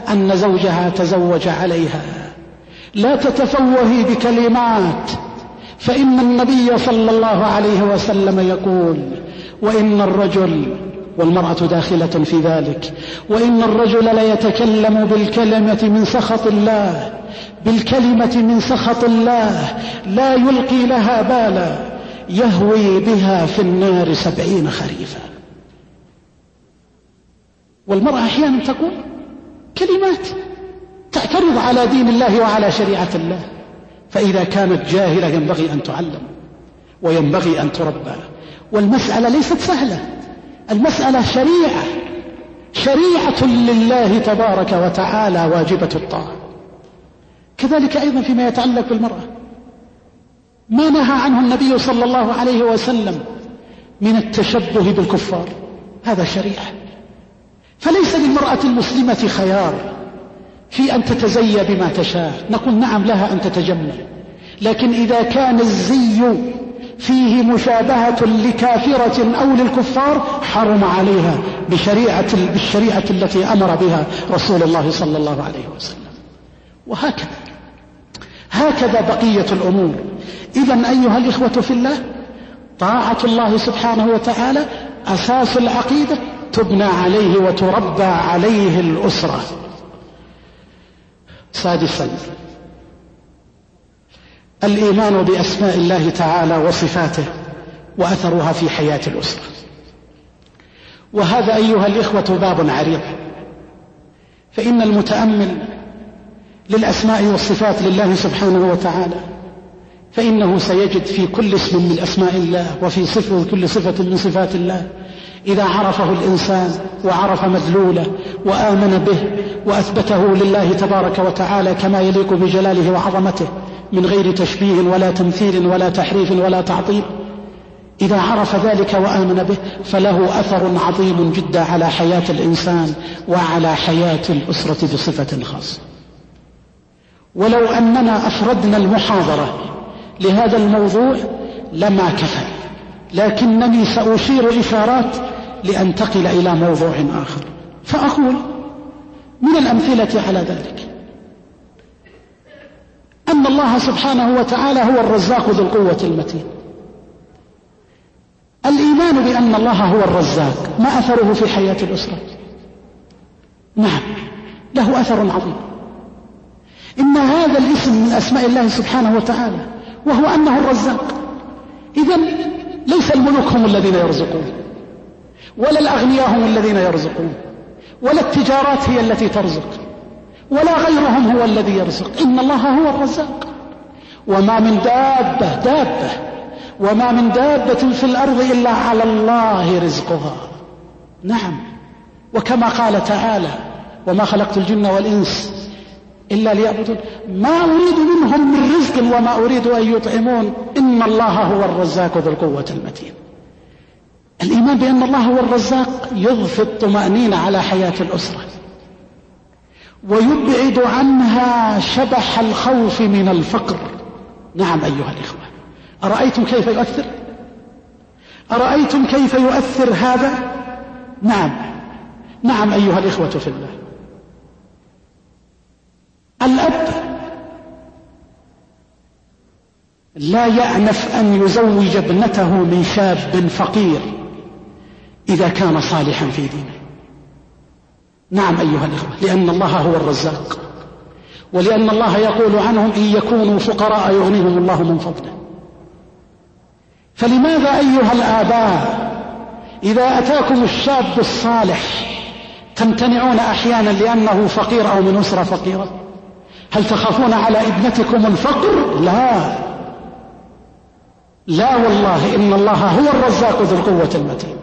أن زوجها تزوج عليها. لا تتفوهي بكلمات، فإن النبي صلى الله عليه وسلم يقول: وإن الرجل، والمرأة داخلة في ذلك، وإن الرجل ليتكلم بالكلمة من سخط الله، بالكلمة من سخط الله لا يلقي لها بالا، يهوي بها في النار 70 خريفا. والمرأة أحيانا تقول كلمات تعترض على دين الله وعلى شريعة الله، فإذا كانت جاهلة ينبغي أن تعلم وينبغي أن تربى. والمسألة ليست سهلة، المسألة شريعة لله تبارك وتعالى واجبة الطاعة. كذلك أيضا فيما يتعلق بالمرأة، ما نهى عنه النبي صلى الله عليه وسلم من التشبه بالكفار، هذا شريعة. فليس للمرأة المسلمة خيار في أن تتزي بما تشاء، نقول نعم لها أن تتجمل، لكن إذا كان الزي فيه مشابهة لكافرة أو للكفار حرم عليها بالشريعة التي أمر بها رسول الله صلى الله عليه وسلم. وهكذا بقية الأمور. إذن أيها الإخوة في الله، طاعة الله سبحانه وتعالى أساس العقيدة، تبنى عليه وتربى عليه الأسرة. سادسا، الإيمان بأسماء الله تعالى وصفاته وأثرها في حياة الأسرة. وهذا أيها الإخوة باب عريض، فإن المتأمل للأسماء والصفات لله سبحانه وتعالى فإنه سيجد في كل اسم من أسماء الله وفي كل صفة من صفات الله، إذا عرفه الإنسان وعرف مدلوله وآمن به وأثبته لله تبارك وتعالى كما يليق بجلاله وعظمته من غير تشبيه ولا تمثيل ولا تحريف ولا تعطيل، إذا عرف ذلك وآمن به فله أثر عظيم جدا على حياة الإنسان وعلى حياة الأسرة بصفة خاصة. ولو أننا أفردنا المحاضرة لهذا الموضوع لما كفى، لكنني سأشير إشارات لأنتقل إلى موضوع آخر. فأقول من الأمثلة على ذلك أن الله سبحانه وتعالى هو الرزاق ذو القوة المتين. الإيمان بأن الله هو الرزاق ما أثره في حياة الأسرة؟ نعم، له أثر عظيم. إن هذا الاسم من أسماء الله سبحانه وتعالى وهو أنه الرزاق. إذن ليس الملوك هم الذين يرزقون، ولا الأغنياء هم الذين يرزقون، ولا التجارات هي التي ترزق، ولا غيرهم هو الذي يرزق، إن الله هو الرزاق. وما من دابة في الأرض إلا على الله رزقها. نعم، وكما قال تعالى: وما خلقت الجن والإنس إلا ليعبدون ما أريد منهم من رزق وما أريد أن يطعمون إن الله هو الرزاق ذو القوة المتين. الإيمان بأن الله هو الرزاق يضفي الطمأنينة على حياة الأسرة ويبعد عنها شبح الخوف من الفقر. نعم أيها الإخوة، أرأيتم كيف يؤثر هذا؟ نعم أيها الإخوة في الله، الأب لا يأنف أن يزوج ابنته من شاب فقير إذا كان صالحا في دينه. نعم أيها الإخوة، لأن الله هو الرزاق، ولأن الله يقول عنهم: إن يكونوا فقراء يغنيهم الله من فضله. فلماذا أيها الآباء إذا أتاكم الشاب الصالح تمتنعون أحيانا لأنه فقير أو من أسرة فقيرة؟ هل تخافون على ابنتكم الفقر؟ لا والله، إن الله هو الرزاق ذو القوة المتين.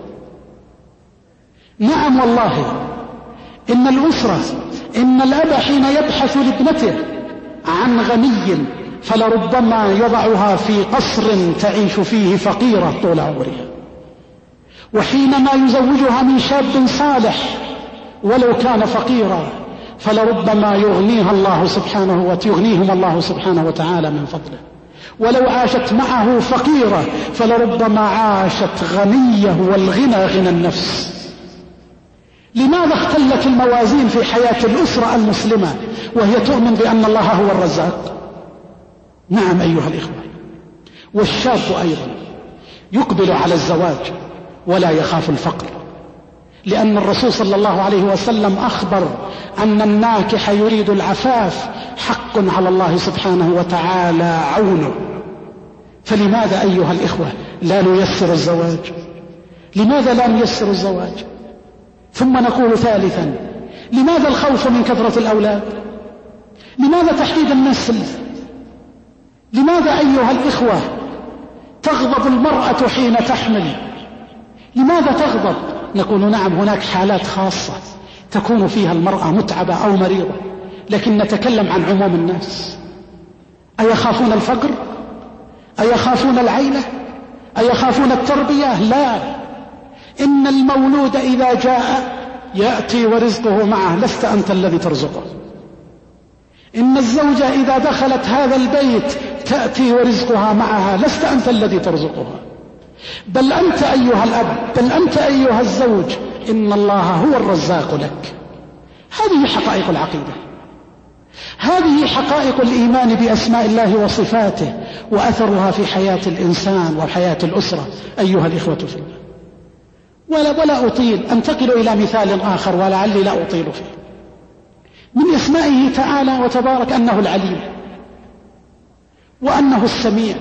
نعم والله، إن الأسرة، إن الأب حين يبحث لابنته عن غني فلربما يضعها في قصر تعيش فيه فقيرة طول عمرها، وحينما يزوجها من شاب صالح ولو كان فقيرا فلربما يغنيهم الله سبحانه وتعالى من فضله. ولو عاشت معه فقيرة فلربما عاشت غنية، والغنى غنى النفس. لماذا اختلت الموازين في حياة الأسرة المسلمة وهي تؤمن بأن الله هو الرزاق؟ نعم أيها الإخوة. والشاب أيضا يقبل على الزواج ولا يخاف الفقر، لأن الرسول صلى الله عليه وسلم أخبر أن الناكح يريد العفاف حق على الله سبحانه وتعالى عونه. فلماذا أيها الإخوة لا نيسر الزواج؟ لماذا لا نيسر الزواج؟ ثم نقول ثالثا: لماذا الخوف من كثرة الأولاد؟ لماذا تحديد النسل؟ لماذا أيها الإخوة تغضب المرأة حين تحمل؟ لماذا تغضب؟ نقول نعم، هناك حالات خاصة تكون فيها المرأة متعبة أو مريضة، لكن نتكلم عن عموم الناس. أيخافون الفقر؟ أيخافون العيلة؟ أيخافون التربية؟ لا، إن المولود إذا جاء يأتي ورزقه معه، لست أنت الذي ترزقه. إن الزوجة إذا دخلت هذا البيت تأتي ورزقها معها، لست أنت الذي ترزقها، بل أنت أيها الأب، بل أنت أيها الزوج، إن الله هو الرزاق لك. هذه حقائق العقيدة، هذه حقائق الإيمان بأسماء الله وصفاته وأثرها في حياة الإنسان وحياة الأسرة أيها الإخوة في الله. ولا أطيل، أنتقل إلى مثال آخر ولعلي لا أطيل فيه. من اسمائه تعالى وتبارك أنه العليم وأنه السميع.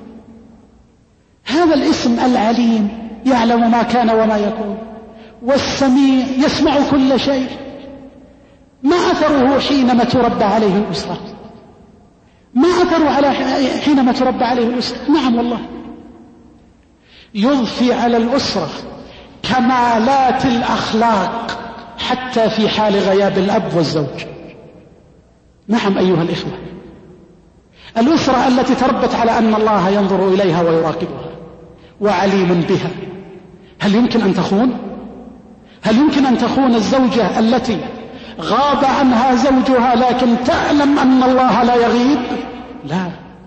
هذا الاسم العليم يعلم ما كان وما يكون، والسميع يسمع كل شيء. ما أثره حينما تربى عليه الأسرة؟ ما أثره حينما تربى عليه الأسرة؟ نعم والله، يضفي على الأسرة كمالات الأخلاق حتى في حال غياب الأب والزوج. نعم أيها الإخوة، الأسرة التي تربت على أن الله ينظر إليها ويراقبها وعليم بها، هل يمكن أن تخون؟ هل يمكن أن تخون الزوجة التي غاب عنها زوجها لكن تعلم أن الله لا يغيب؟ لا.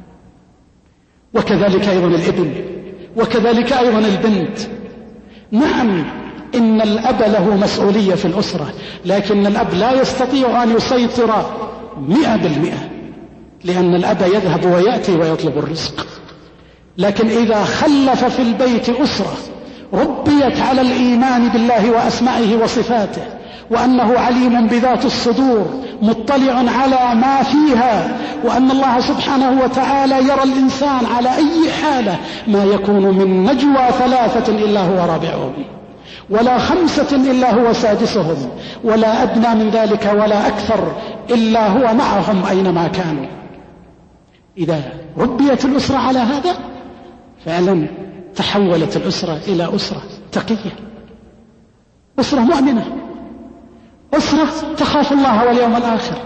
وكذلك أيضا الابن، وكذلك أيضا البنت. نعم، إن الأب له مسؤولية في الأسرة، لكن الأب لا يستطيع أن يسيطر 100%، لأن الأب يذهب ويأتي ويطلب الرزق. لكن إذا خلف في البيت أسرة ربيت على الإيمان بالله وأسمائه وصفاته، وأنه عليم بذات الصدور مطلع على ما فيها، وأن الله سبحانه وتعالى يرى الإنسان على أي حالة، ما يكون من نجوى 3 إلا هو رابعهم، ولا 5 إلا هو سادسهم، ولا أدنى من ذلك ولا أكثر إلا هو معهم أينما كانوا. إذا ربيت الأسرة على هذا فعلا تحولت الأسرة إلى أسرة تقية، أسرة مؤمنة، أسرة تخاف الله واليوم الآخر.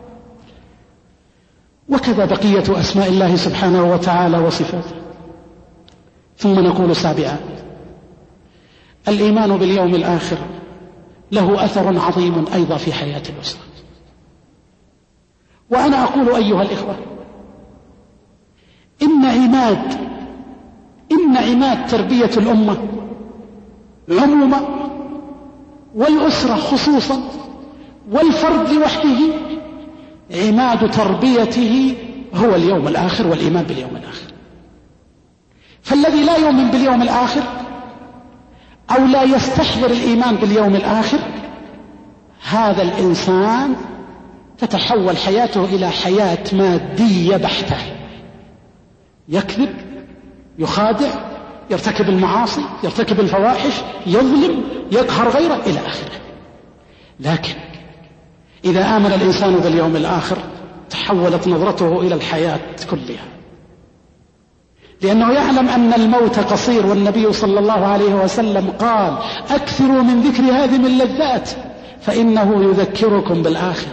وكذا بقية أسماء الله سبحانه وتعالى وصفاته. ثم نقول سابعا: الإيمان باليوم الآخر له أثر عظيم أيضا في حياة الأسرة. وأنا أقول أيها الإخوة، إن عماد تربية الأمة عموما والأسرة خصوصا والفرد لوحده، عماد تربيته هو اليوم الآخر والإيمان باليوم الآخر. فالذي لا يؤمن باليوم الآخر أو لا يستحضر الإيمان باليوم الآخر، هذا الإنسان تتحول حياته إلى حياة مادية بحتة، يكذب، يخادع، يرتكب المعاصي، يرتكب الفواحش، يظلم، يقهر غيره إلى آخره. لكن إذا آمن الإنسان باليوم الآخر تحولت نظرته إلى الحياة كلها، لأنه يعلم أن الموت قصير، والنبي صلى الله عليه وسلم قال: أكثروا من ذكر هذه اللذات فإنه يذكركم بالآخرة.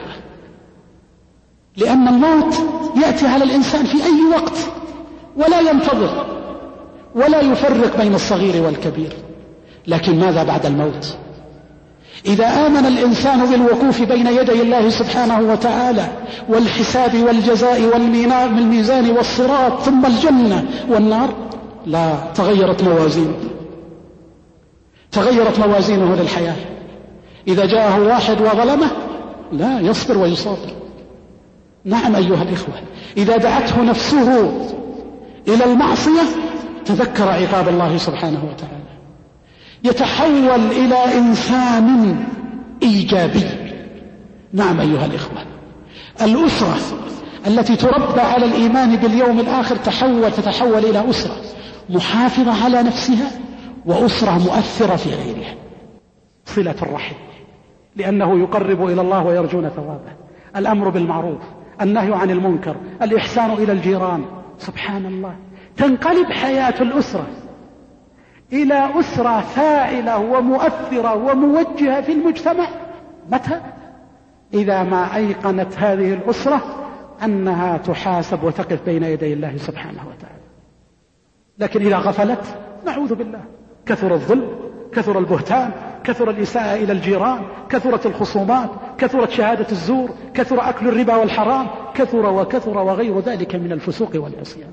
لأن الموت يأتي على الإنسان في أي وقت ولا ينتظر ولا يفرق بين الصغير والكبير. لكن ماذا بعد الموت؟ إذا آمن الإنسان بالوقوف بين يدي الله سبحانه وتعالى والحساب والجزاء والميزان والصراط ثم الجنة والنار، لا، تغيرت موازينه للحياة. إذا جاءه واحد وظلمه لا يصبر ويصابر. نعم أيها الإخوة، إذا دعته نفسه إلى المعصية تذكر عقاب الله سبحانه وتعالى، يتحول إلى إنسان إيجابي. نعم أيها الإخوة، الأسرة التي تربى على الإيمان باليوم الآخر تتحول إلى أسرة محافظة على نفسها وأسرة مؤثرة في غيرها. صلة الرحم لأنه يقرب إلى الله ويرجون ثوابه، الأمر بالمعروف، النهي عن المنكر، الإحسان إلى الجيران. سبحان الله، تنقلب حياة الأسرة إلى أسرة فاعلة ومؤثرة وموجهة في المجتمع. متى؟ إذا ما أيقنت هذه الأسرة أنها تحاسب وتقف بين يدي الله سبحانه وتعالى. لكن إذا غفلت نعوذ بالله، كثر الظلم، كثر البهتان، كثر الإساءة إلى الجيران، كثرت الخصومات، كثرت شهادة الزور، كثر أكل الربا والحرام، كثر وكثر وغير ذلك من الفسوق والعصيان.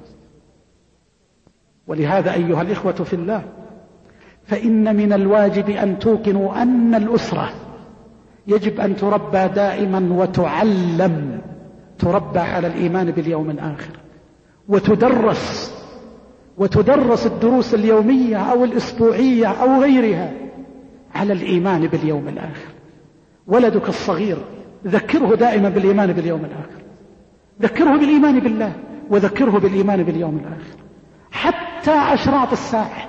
ولهذا أيها الإخوة في الله، فإن من الواجب أن توقنوا أن الأسرة يجب أن تربى دائما وتعلم، تربى على الإيمان باليوم الآخر، وتدرس الدروس اليومية أو الأسبوعية أو غيرها على الإيمان باليوم الآخر. ولدك الصغير ذكره دائما بالإيمان باليوم الآخر، ذكره بالإيمان بالله وذكره بالإيمان باليوم الآخر. حتى عشرات الساعة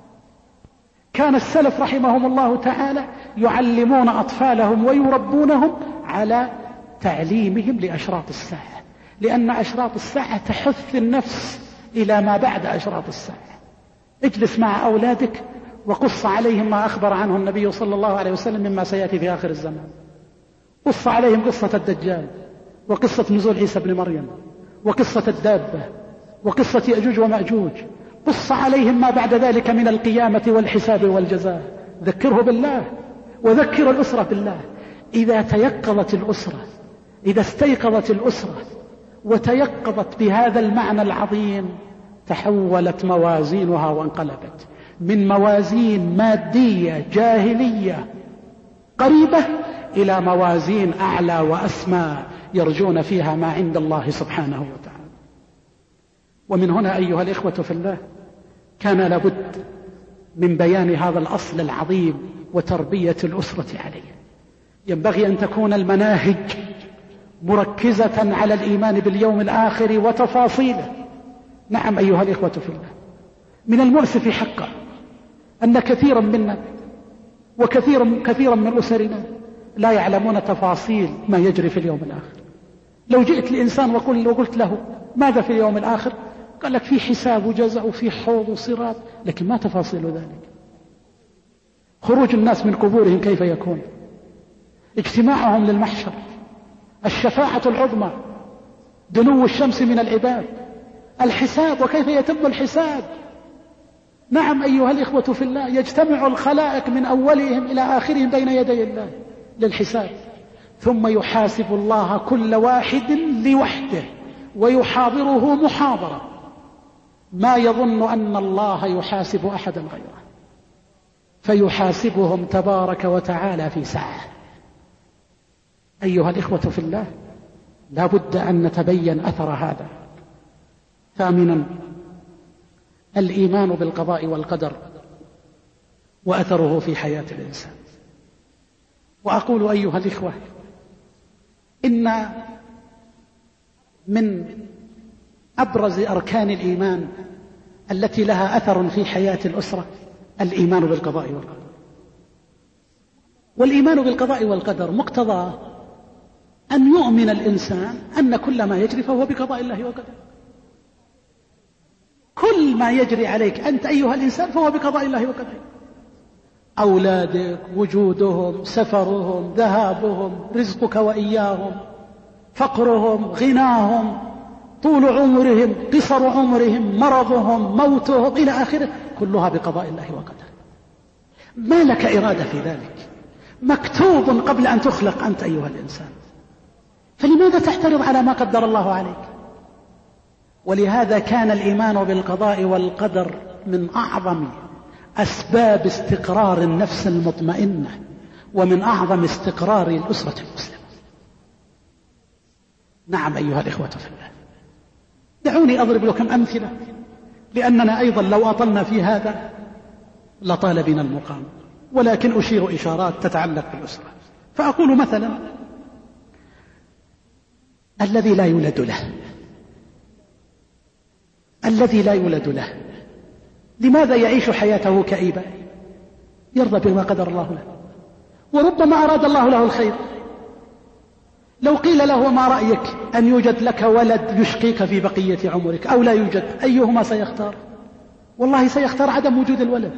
كان السلف رحمهم الله تعالى يعلمون أطفالهم ويربونهم على تعليمهم لأشراط الساعة، لأن أشراط الساعة تحث النفس إلى ما بعد أشراط الساعة. اجلس مع أولادك وقص عليهم ما أخبر عنه النبي صلى الله عليه وسلم مما سيأتي في آخر الزمان. قص عليهم قصة الدجال، وقصة نزول عيسى بن مريم، وقصة الدابة، وقصة يأجوج ومأجوج. قص عليهم ما بعد ذلك من القيامة والحساب والجزاء. ذكره بالله وذكر الأسرة بالله. إذا تيقظت الأسرة، إذا استيقظت الأسرة وتيقظت بهذا المعنى العظيم، تحولت موازينها وانقلبت من موازين مادية جاهلية قريبة إلى موازين أعلى وأسمى يرجون فيها ما عند الله سبحانه وتعالى. ومن هنا أيها الإخوة في الله كان لابد من بيان هذا الأصل العظيم وتربية الأسرة عليه. ينبغي أن تكون المناهج مركزة على الإيمان باليوم الآخر وتفاصيله. نعم أيها الإخوة في الله، من المؤسف حقا أن كثيرا منا وكثيرا من أسرنا لا يعلمون تفاصيل ما يجري في اليوم الآخر. لو جئت لإنسان وقلت له ماذا في اليوم الآخر، قال لك في حساب وجزاء وفي حوض وصراط، لكن ما تفاصيل ذلك. خروج الناس من قبورهم كيف يكون، اجتماعهم للمحشر، الشفاعة العظمى، دنو الشمس من العباد، الحساب وكيف يتم الحساب. نعم أيها الإخوة في الله، يجتمع الخلائق من أولهم إلى آخرهم بين يدي الله للحساب، ثم يحاسب الله كل واحد لوحده ويحاضره محاضرة. ما يظن أن الله يحاسب أحدا غيره، فيحاسبهم تبارك وتعالى في ساعة. أيها الإخوة في الله، لا بد أن نتبين أثر هذا. ثامنا، الإيمان بالقضاء والقدر وأثره في حياة الإنسان. وأقول أيها الإخوة، إن من أبرز أركان الإيمان التي لها أثر في حياة الأسرة الإيمان بالقضاء والقدر. والإيمان بالقضاء والقدر مقتضى أن يؤمن الإنسان أن كل ما يجري فهو بقضاء الله وقدره. كل ما يجري عليك أنت أيها الإنسان فهو بقضاء الله وقدره. أولادك، وجودهم، سفرهم، ذهابهم، رزقك وإياهم، فقرهم، غناهم، طول عمرهم، قصر عمرهم، مرضهم، موتهم إلى آخره، كلها بقضاء الله وقدره. ما لك إرادة في ذلك، مكتوب قبل أن تخلق أنت أيها الإنسان، فلماذا تعترض على ما قدر الله عليك؟ ولهذا كان الإيمان بالقضاء والقدر من أعظم أسباب استقرار النفس المطمئنة ومن أعظم استقرار الأسرة المسلمة. نعم أيها الإخوة في الله، دعوني أضرب لكم أمثلة، لأننا أيضا لو أطلنا في هذا لطال بنا المقام، ولكن أشير إشارات تتعلق بالأسرة. فأقول مثلا الذي لا يولد له لماذا يعيش حياته كئيبة؟ يرضى بما قدر الله له، وربما أراد الله له الخير. لو قيل له ما رأيك أن يوجد لك ولد يشقيك في بقية عمرك أو لا يوجد، أيهما سيختار؟ والله سيختار عدم وجود الولد.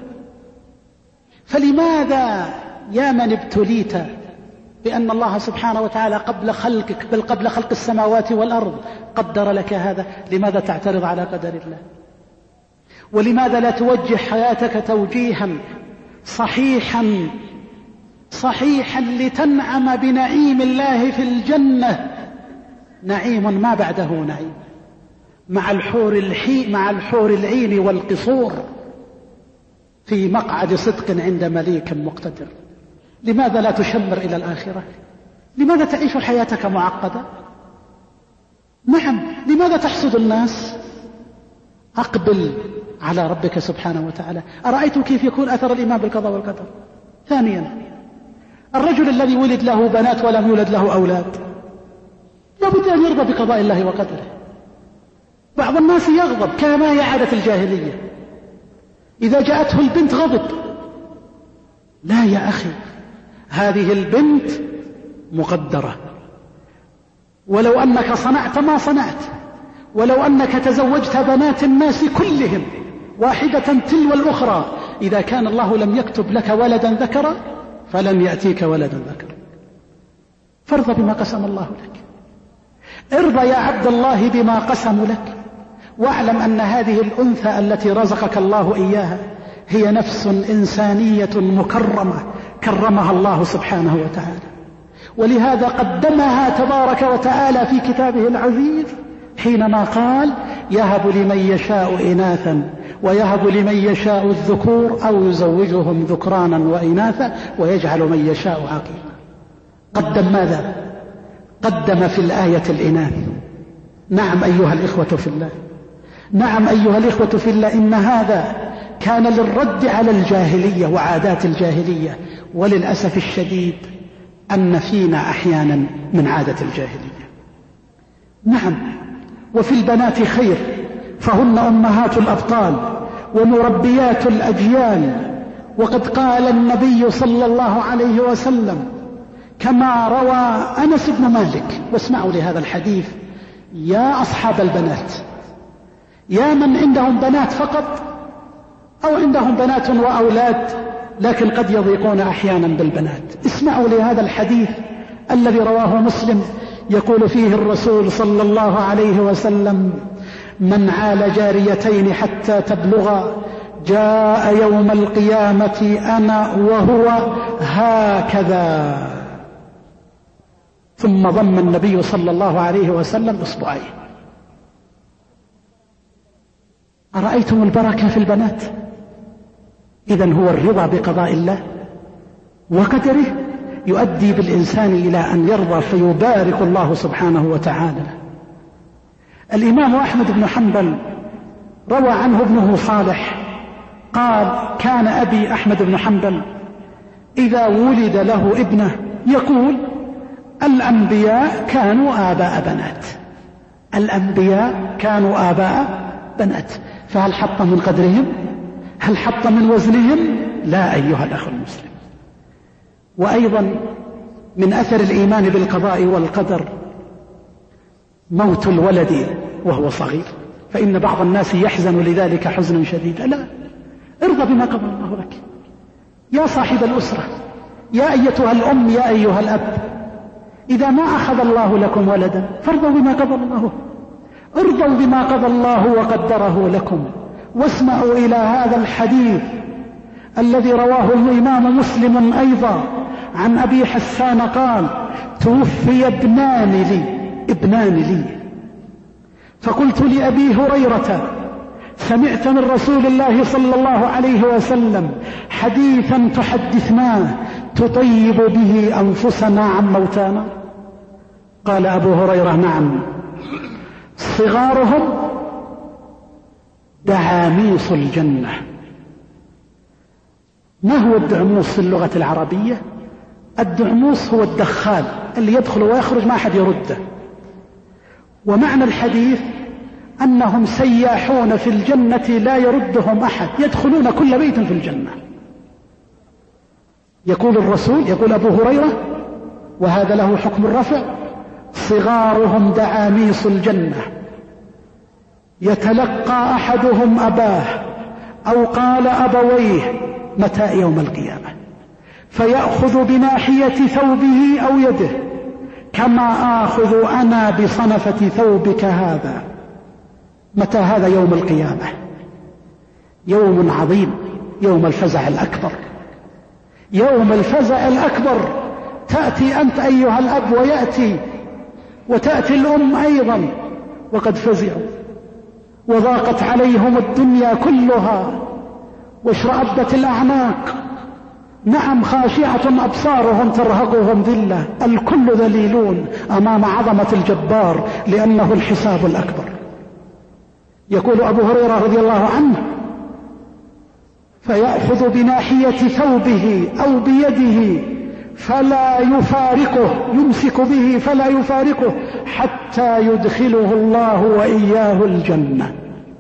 فلماذا يا من ابتليت بأن الله سبحانه وتعالى قبل خلقك، بل قبل خلق السماوات والأرض، قدر لك هذا، لماذا تعترض على قدر الله؟ ولماذا لا توجه حياتك توجيها صحيحا لتنعم بنعيم الله في الجنة، نعيم ما بعده نعيم، مع الحور العين والقصور، في مقعد صدق عند مليك مقتدر. لماذا لا تشمر إلى الآخرة؟ لماذا تعيش حياتك معقدة؟ نعم، لماذا تحسد الناس؟ أقبل على ربك سبحانه وتعالى. أرأيتم كيف يكون أثر الإيمان بالقضاء والقدر؟ ثانيا، الرجل الذي ولد له بنات ولم يولد له أولاد لابد أن يرضى بقضاء الله وقدره. بعض الناس يغضب كما هي عادة الجاهلية، إذا جاءته البنت غضب. لا يا أخي، هذه البنت مقدرة، ولو أنك صنعت ما صنعت، ولو أنك تزوجت بنات الناس كلهم واحدة تلو الأخرى، إذا كان الله لم يكتب لك ولدا ذكرا فلن يأتيك ولدا ذكرا. فارض بما قسم الله لك، ارضى يا عبد الله بما قسم لك، واعلم أن هذه الأنثى التي رزقك الله إياها هي نفس إنسانية مكرمة كرمها الله سبحانه وتعالى، ولهذا قدمها تبارك وتعالى في كتابه العزيز حينما قال: يهب لمن يشاء إناثا ويهب لمن يشاء الذكور أو يزوجهم ذكرانا وإناثا ويجعل من يشاء عقيما. قدم ماذا؟ قدم في الآية الإناث. نعم أيها الإخوة في الله، نعم أيها الإخوة في الله، إن هذا كان للرد على الجاهلية وعادات الجاهلية، وللأسف الشديد أن فينا أحيانا من عادة الجاهلية. نعم، وفي البنات خير، فهن أمهات الأبطال ومربيات الأجيال. وقد قال النبي صلى الله عليه وسلم كما روى أنس بن مالك، واسمعوا لهذا الحديث: يا أصحاب البنات، يا من عندهم بنات فقط أو عندهم بنات وأولاد لكن قد يضيقون أحيانا بالبنات، اسمعوا لهذا الحديث الذي رواه مسلم، يقول فيه الرسول صلى الله عليه وسلم: من عال جاريتين حتى تبلغا جاء يوم القيامة أنا وهو هكذا. ثم ضم النبي صلى الله عليه وسلم إصبعيه. أرأيتم البركة في البنات؟ إذن هو الرضا بقضاء الله وقدره يؤدي بالإنسان إلى أن يرضى فيبارك الله سبحانه وتعالى. الإمام أحمد بن حنبل روى عنه ابنه صالح قال: كان أبي أحمد بن حنبل إذا ولد له ابنه يقول: الأنبياء كانوا آباء بنات، الأنبياء كانوا آباء بنات. فهل حط من قدرهم؟ هل حط من وزنهم؟ لا أيها الأخ المسلم. وأيضا من أثر الإيمان بالقضاء والقدر موت الولد وهو صغير، فإن بعض الناس يحزن لذلك حزنا شديدا. لا، ارضى بما قضى الله لك يا صاحب الأسرة، يا أيتها الأم، يا أيها الأب. إذا ما أخذ الله لكم ولدا فارضوا بما قضى الله، ارضوا بما قضى الله وقدره لكم. واسمعوا إلى هذا الحديث الذي رواه الإمام مسلم أيضا عن أبي حسان قال: توفي ابنان لي فقلت لأبي هريرة: سمعت من رسول الله صلى الله عليه وسلم حديثا تحدثناه تطيب به أنفسنا عن موتانا؟ قال أبو هريرة: نعم، صغارهم دعاميص الجنة. ما هو الدعموس في اللغة العربية؟ الدعموس هو الدخال اللي يدخل ويخرج ما أحد يرده. ومعنى الحديث أنهم سياحون في الجنة لا يردهم أحد، يدخلون كل بيت في الجنة. يقول الرسول، يقول أبو هريرة، وهذا له حكم الرفع: صغارهم دعاميص الجنة، يتلقى أحدهم أباه أو قال أبويه متى يوم القيامة، فيأخذ بناحية ثوبه أو يده كما آخذ أنا بصنفة ثوبك هذا. متى هذا؟ يوم القيامة، يوم عظيم، يوم الفزع الأكبر. يوم الفزع الأكبر تأتي أنت أيها الأب وتأتي الأم أيضا وقد فزعوا وضاقت عليهم الدنيا كلها واشرأبت الأعناق. نعم، خاشعة أبصارهم ترهقهم ذلة، الكل ذليلون أمام عظمة الجبار لأنه الحساب الأكبر. يقول أبو هريرة رضي الله عنه: فيأخذ بناحية ثوبه أو بيده فلا يفارقه، يمسك به فلا يفارقه حتى يدخله الله وإياه الجنة.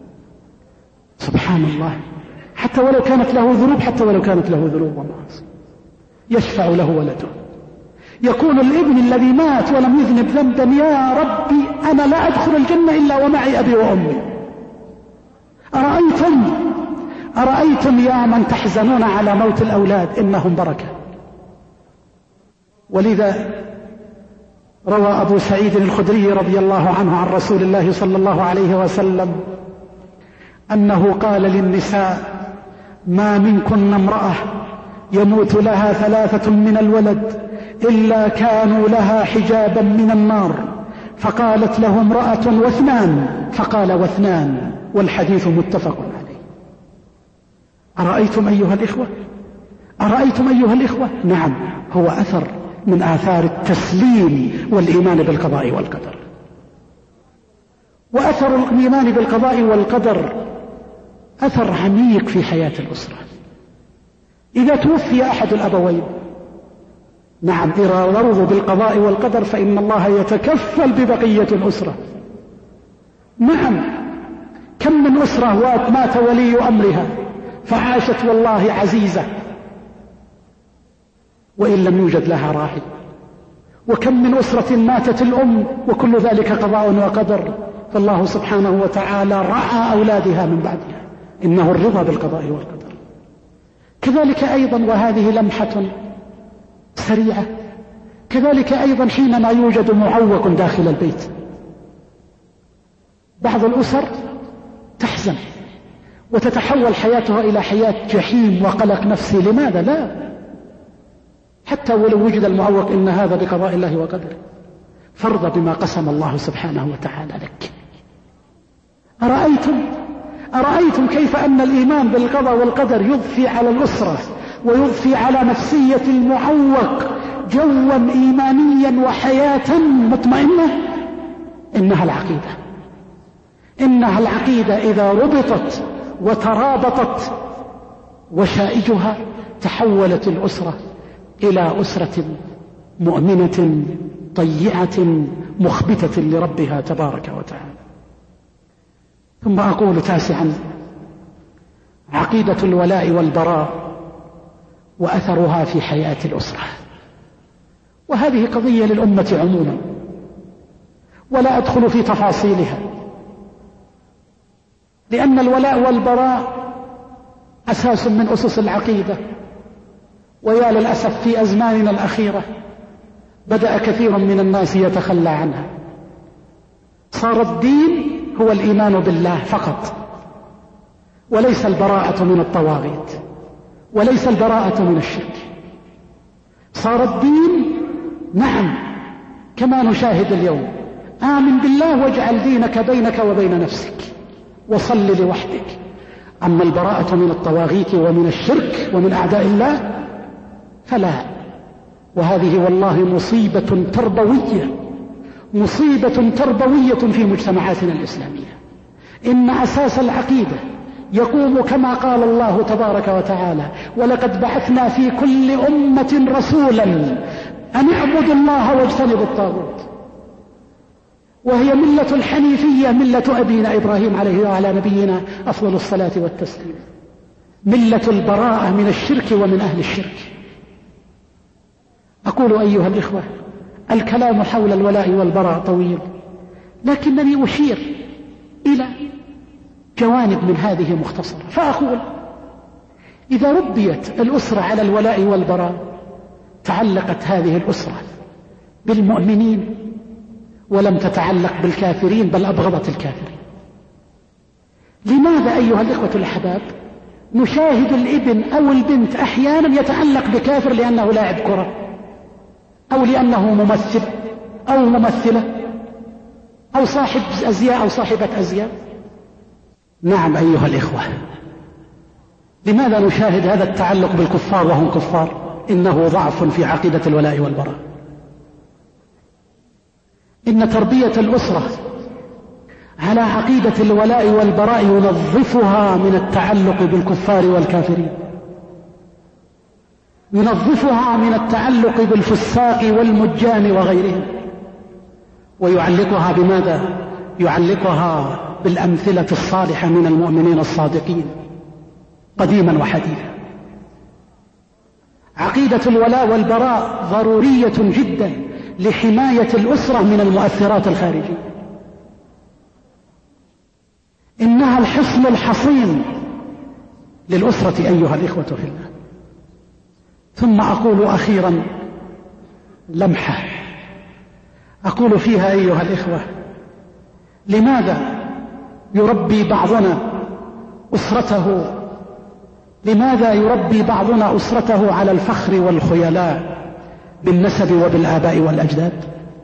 سبحان الله، حتى ولو كانت له ذنوب ومعاصي يشفع له ولده. يكون الابن الذي مات ولم يذنب ذنبا: يا ربي أنا لا أدخل الجنة إلا ومعي أبي وأمي. أرأيتم يا من تحزنون على موت الأولاد إنهم بركة. ولذا روى أبو سعيد الخدري رضي الله عنه عن رسول الله صلى الله عليه وسلم أنه قال للنساء: ما منكن امرأة يموت لها 3 من الولد إلا كانوا لها حجابا من النار. فقالت له امرأة: و2؟ فقال: و2. والحديث متفق عليه. أرأيتم أيها الإخوة؟ نعم، هو أثر من آثار التسليم والإيمان بالقضاء والقدر. وأثر الإيمان بالقضاء والقدر أثر عميق في حياة الأسرة. إذا توفي أحد الأبوين، نعم، إذا رضوا بالقضاء والقدر فإن الله يتكفل ببقية الأسرة. نعم، كم من أسرة مات ولي أمرها فعاشت والله عزيزة وإن لم يوجد لها راحل، وكم من أسرة ماتت الأم وكل ذلك قضاء وقدر، فالله سبحانه وتعالى رعى أولادها من بعدها. إنه الرضا بالقضاء والقدر. كذلك أيضا، وهذه لمحة سريعة، كذلك أيضا حينما يوجد معوق داخل البيت، بعض الأسر تحزن وتتحول حياتها إلى حياة جحيم وقلق نفسي. لماذا؟ لا، حتى ولو وجد المعوق إن هذا بقضاء الله وقدره. فارض بما قسم الله سبحانه وتعالى لك. أرأيتم كيف أن الإيمان بالقضاء والقدر يضفي على الأسرة ويضفي على نفسية المعوق جوا إيمانيا وحياة مطمئنة؟ إنها العقيدة إذا ربطت وترابطت وشائجها تحولت الأسرة إلى أسرة مؤمنة طيعة مخبتة لربها تبارك وتعالى. ثم أقول تاسعا: عقيدة الولاء والبراء وأثرها في حياة الأسرة. وهذه قضية للأمة عموما ولا أدخل في تفاصيلها، لأن الولاء والبراء أساس من أسس العقيدة. ويا للأسف في أزماننا الأخيرة بدأ كثير من الناس يتخلى عنها. صار الدين هو الإيمان بالله فقط، وليس البراءة من الطواغيت، وليس البراءة من الشرك. صار الدين، نعم، كما نشاهد اليوم: آمن بالله واجعل دينك بينك وبين نفسك وصل لوحدك. أما البراءة من الطواغيت ومن الشرك ومن أعداء الله فلا، وهذه والله مصيبة تربوية في مجتمعاتنا الإسلامية. إن أساس العقيدة يقوم كما قال الله تبارك وتعالى: ولقد بعثنا في كل أمة رسولا أن اعبدوا الله واجتنبوا الطاغوت، وهي ملة الحنيفية، ملة أبينا إبراهيم عليه وعلى نبينا أفضل الصلاة والتسليم، ملة البراءة من الشرك ومن أهل الشرك. أقول أيها الإخوة، الكلام حول الولاء والبراء طويل، لكنني أشير إلى جوانب من هذه مختصرة، فأقول: إذا ربيت الأسرة على الولاء والبراء تعلقت هذه الأسرة بالمؤمنين ولم تتعلق بالكافرين، بل أبغضت الكافرين. لماذا أيها الإخوة الأحباب نشاهد الابن أو البنت أحيانا يتعلق بكافر لأنه لاعب كرة، أو لأنه ممثل أو ممثلة أو صاحب أزياء أو صاحبة أزياء؟ نعم أيها الإخوة، لماذا نشاهد هذا التعلق بالكفار وهم كفار؟ إنه ضعف في عقيدة الولاء والبراء. إن تربية الأسرة على عقيدة الولاء والبراء ينظفها من التعلق بالكفار والكافرين، ينظفها من التعلق بالفساق والمجان وغيرهم، ويعلقها بماذا؟ يعلقها بالأمثلة الصالحة من المؤمنين الصادقين قديما وحديثا. عقيدة الولاء والبراء ضرورية جدا لحماية الأسرة من المؤثرات الخارجية، إنها الحصن الحصين للأسرة أيها الإخوة في الله. ثم أقول أخيرا لمحة أقول فيها أيها الإخوة: لماذا يربي بعضنا أسرته، لماذا يربي بعضنا أسرته على الفخر والخيلاء بالنسب وبالآباء والأجداد؟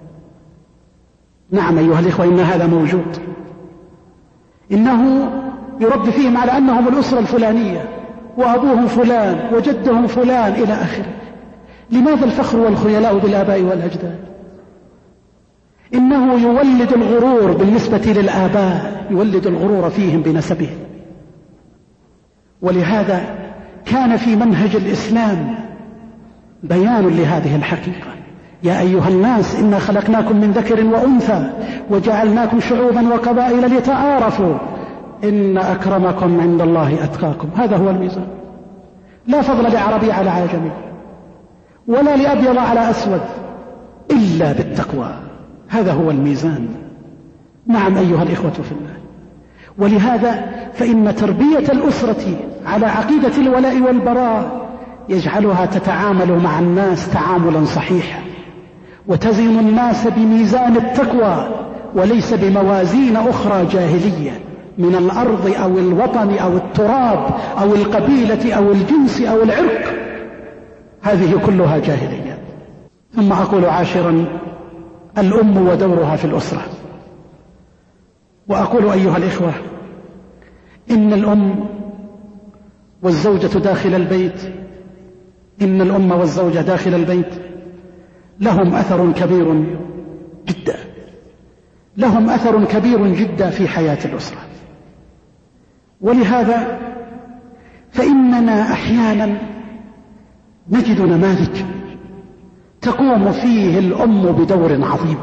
نعم أيها الإخوة، إن هذا موجود، إنه يربي فيهم على أنهم الأسرة الفلانية وأبوهم فلان وجدهم فلان إلى آخره. لماذا الفخر والخيلاء بالآباء والأجداد؟ إنه يولد الغرور بالنسبة للآباء، يولد الغرور فيهم بنسبهم. ولهذا كان في منهج الإسلام بيان لهذه الحقيقة: يا أيها الناس إنا خلقناكم من ذكر وأنثى وجعلناكم شعوبا وقبائل لتعارفوا إن أكرمكم عند الله أتقاكم. هذا هو الميزان، لا فضل لعربي على عجمي ولا لأبيض على أسود إلا بالتقوى. هذا هو الميزان. نعم أيها الإخوة في الله، ولهذا فإن تربية الأسرة على عقيدة الولاء والبراء يجعلها تتعامل مع الناس تعاملا صحيحا، وتزن الناس بميزان التقوى وليس بموازين أخرى جاهلية من الأرض أو الوطن أو التراب أو القبيلة أو الجنس أو العرق، هذه كلها جاهلية. ثم أقول عاشرا: الأم ودورها في الأسرة. وأقول أيها الإخوة: إن الأم والزوجة داخل البيت، إن الأم والزوجة داخل البيت لهم أثر كبير جدا، لهم أثر كبير جدا في حياة الأسرة. ولهذا فإننا أحيانا نجد نماذج تقوم فيه الأم بدور عظيم.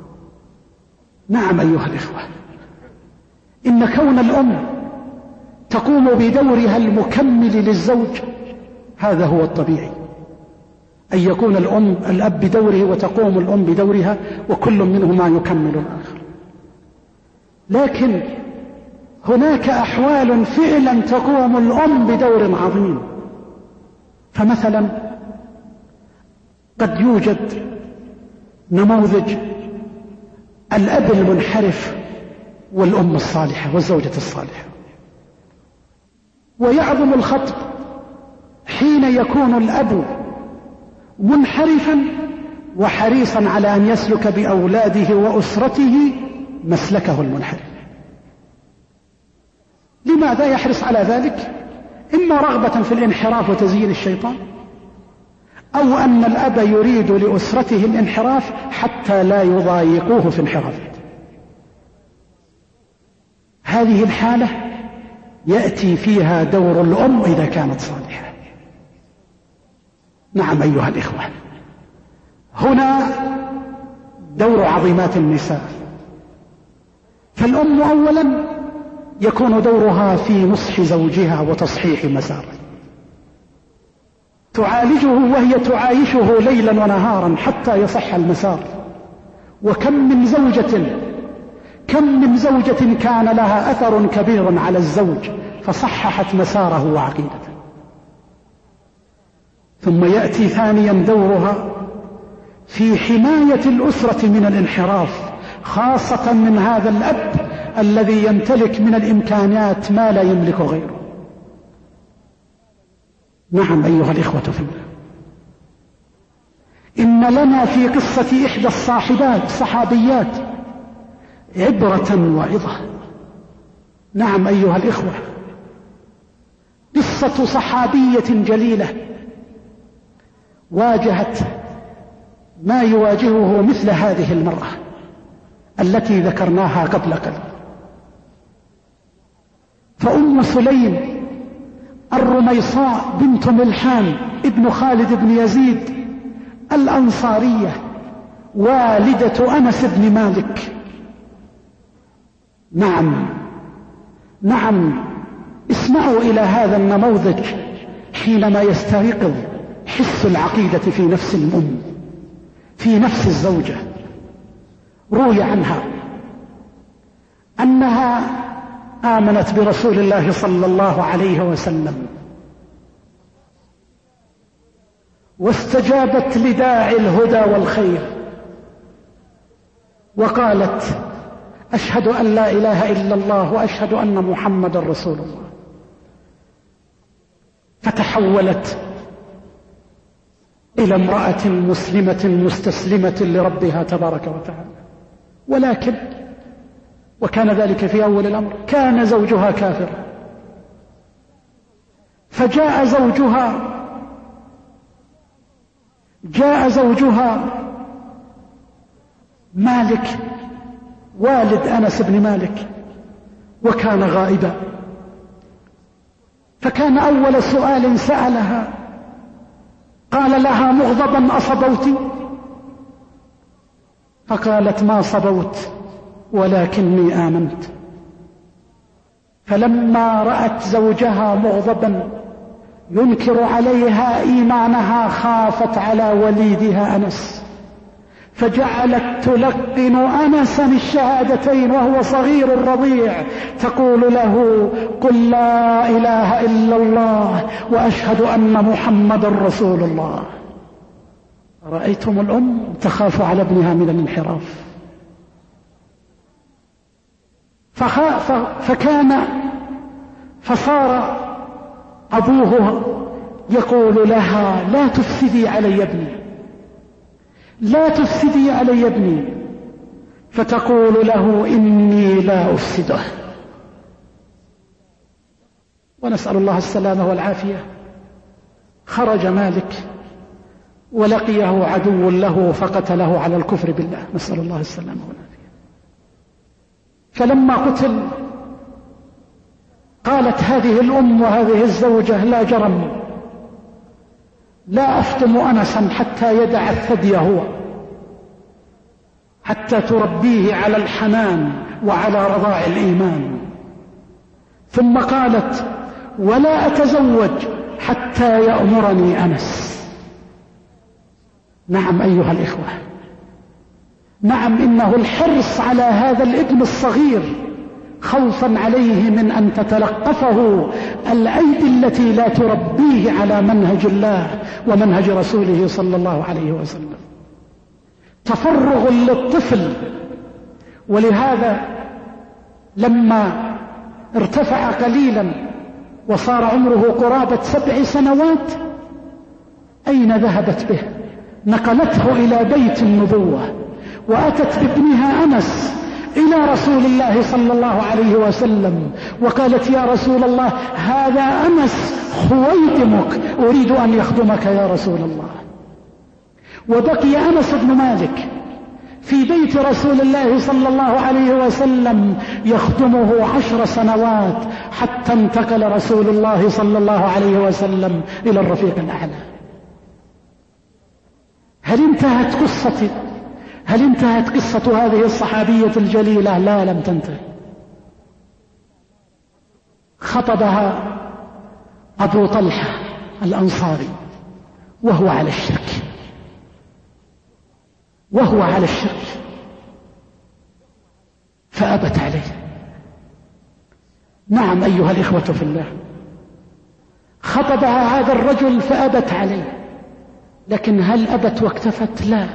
نعم أيها الإخوة، إن كون الأم تقوم بدورها المكمل للزوج هذا هو الطبيعي، أن يكون الأب بدوره وتقوم الأم بدورها، وكل منهما يكمل الآخر. لكن هناك أحوال فعلا تقوم الأم بدور عظيم. فمثلا قد يوجد نموذج الأب المنحرف والأم الصالحة والزوجة الصالحة، ويعظم الخطب حين يكون الأب منحرفا وحريصا على أن يسلك بأولاده وأسرته مسلكه المنحرف. لماذا يحرص على ذلك؟ إما رغبة في الانحراف وتزيين الشيطان، أو أن الأب يريد لأسرته الانحراف حتى لا يضايقوه في انحرافه. هذه الحالة يأتي فيها دور الأم إذا كانت صالحة. نعم أيها الإخوة، هنا دور عظيمات النساء. فالأم أولا يكون دورها في نصح زوجها وتصحيح مساره، تعالجه وهي تعايشه ليلا ونهارا حتى يصح المسار. وكم من زوجة كان لها أثر كبير على الزوج فصححت مساره وعقيدته. ثم يأتي ثانيا دورها في حماية الأسرة من الانحراف، خاصة من هذا الأب الذي يمتلك من الإمكانيات ما لا يملك غيره. نعم أيها الإخوة في الله، إن لنا في قصة إحدى الصحابيات عبرة وعظة. نعم أيها الإخوة، قصة صحابية جليلة واجهت ما يواجهه مثل هذه المرأة التي ذكرناها قبل قليل. فأم سليم الرميصاء بنت ملحان ابن خالد بن يزيد الأنصارية والدة أنس بن مالك. نعم اسمعوا إلى هذا النموذج حينما يستيقظ حس العقيدة في نفس الأم، في نفس الزوجة. روي عنها أنها آمنت برسول الله صلى الله عليه وسلم واستجابت لداعي الهدى والخير وقالت: أشهد أن لا إله إلا الله وأشهد أن محمد رسول الله. فتحولت إلى امرأة مسلمة مستسلمة لربها تبارك وتعالى. ولكن وكان ذلك في أول الأمر، كان زوجها كافرا، فجاء زوجها مالك والد أنس بن مالك وكان غائبا. فكان أول سؤال سألها قال لها مغضبا: أصبوت؟ فقالت: ما صبوت ولكني آمنت. فلما رأت زوجها مغضبا ينكر عليها إيمانها خافت على وليدها أنس، فجعلت تلقن أنسا الشهادتين وهو صغير رضيع، تقول له: قل لا إله إلا الله وأشهد أن محمد رسول الله. رأيتم الأم تخاف على ابنها من الانحراف. فصار أبوه يقول لها: لا تفسدي علي ابني، لا تفسدي علي ابني. فتقول له: إني لا أفسده. ونسأل الله السلامة والعافية. خرج مالك ولقيه عدو له فقتله على الكفر بالله، نسأل الله السلامة والعافية. فلما قتل قالت هذه الأم وهذه الزوجة: لا جرم، لا أفطم أنسا حتى يدع الثدي هو، حتى تربيه على الحنان وعلى رضاع الإيمان. ثم قالت: ولا أتزوج حتى يأمرني أنس. نعم أيها الإخوة، نعم إنه الحرص على هذا الابن الصغير خوفا عليه من أن تتلقفه الأيدي التي لا تربيه على منهج الله ومنهج رسوله صلى الله عليه وسلم. تفرغ للطفل. ولهذا لما ارتفع قليلا وصار عمره قرابة 7 سنوات أين ذهبت به؟ نقلته إلى بيت النبوة وأتت بابنها أنس إلى رسول الله صلى الله عليه وسلم وقالت: يا رسول الله، هذا أنس خويدمك، أريد أن يخدمك يا رسول الله. وبقي أنس بن مالك في بيت رسول الله صلى الله عليه وسلم يخدمه 10 سنوات حتى انتقل رسول الله صلى الله عليه وسلم إلى الرفيق الأعلى. هل انتهت قصة هذه الصحابية الجليلة؟ لا، لم تنتهي. خطبها أبو طلحة الأنصاري وهو على الشرك فأبت عليه. نعم أيها الإخوة في الله، خطبها هذا الرجل فأبت عليه، لكن هل أبت واكتفت؟ لا،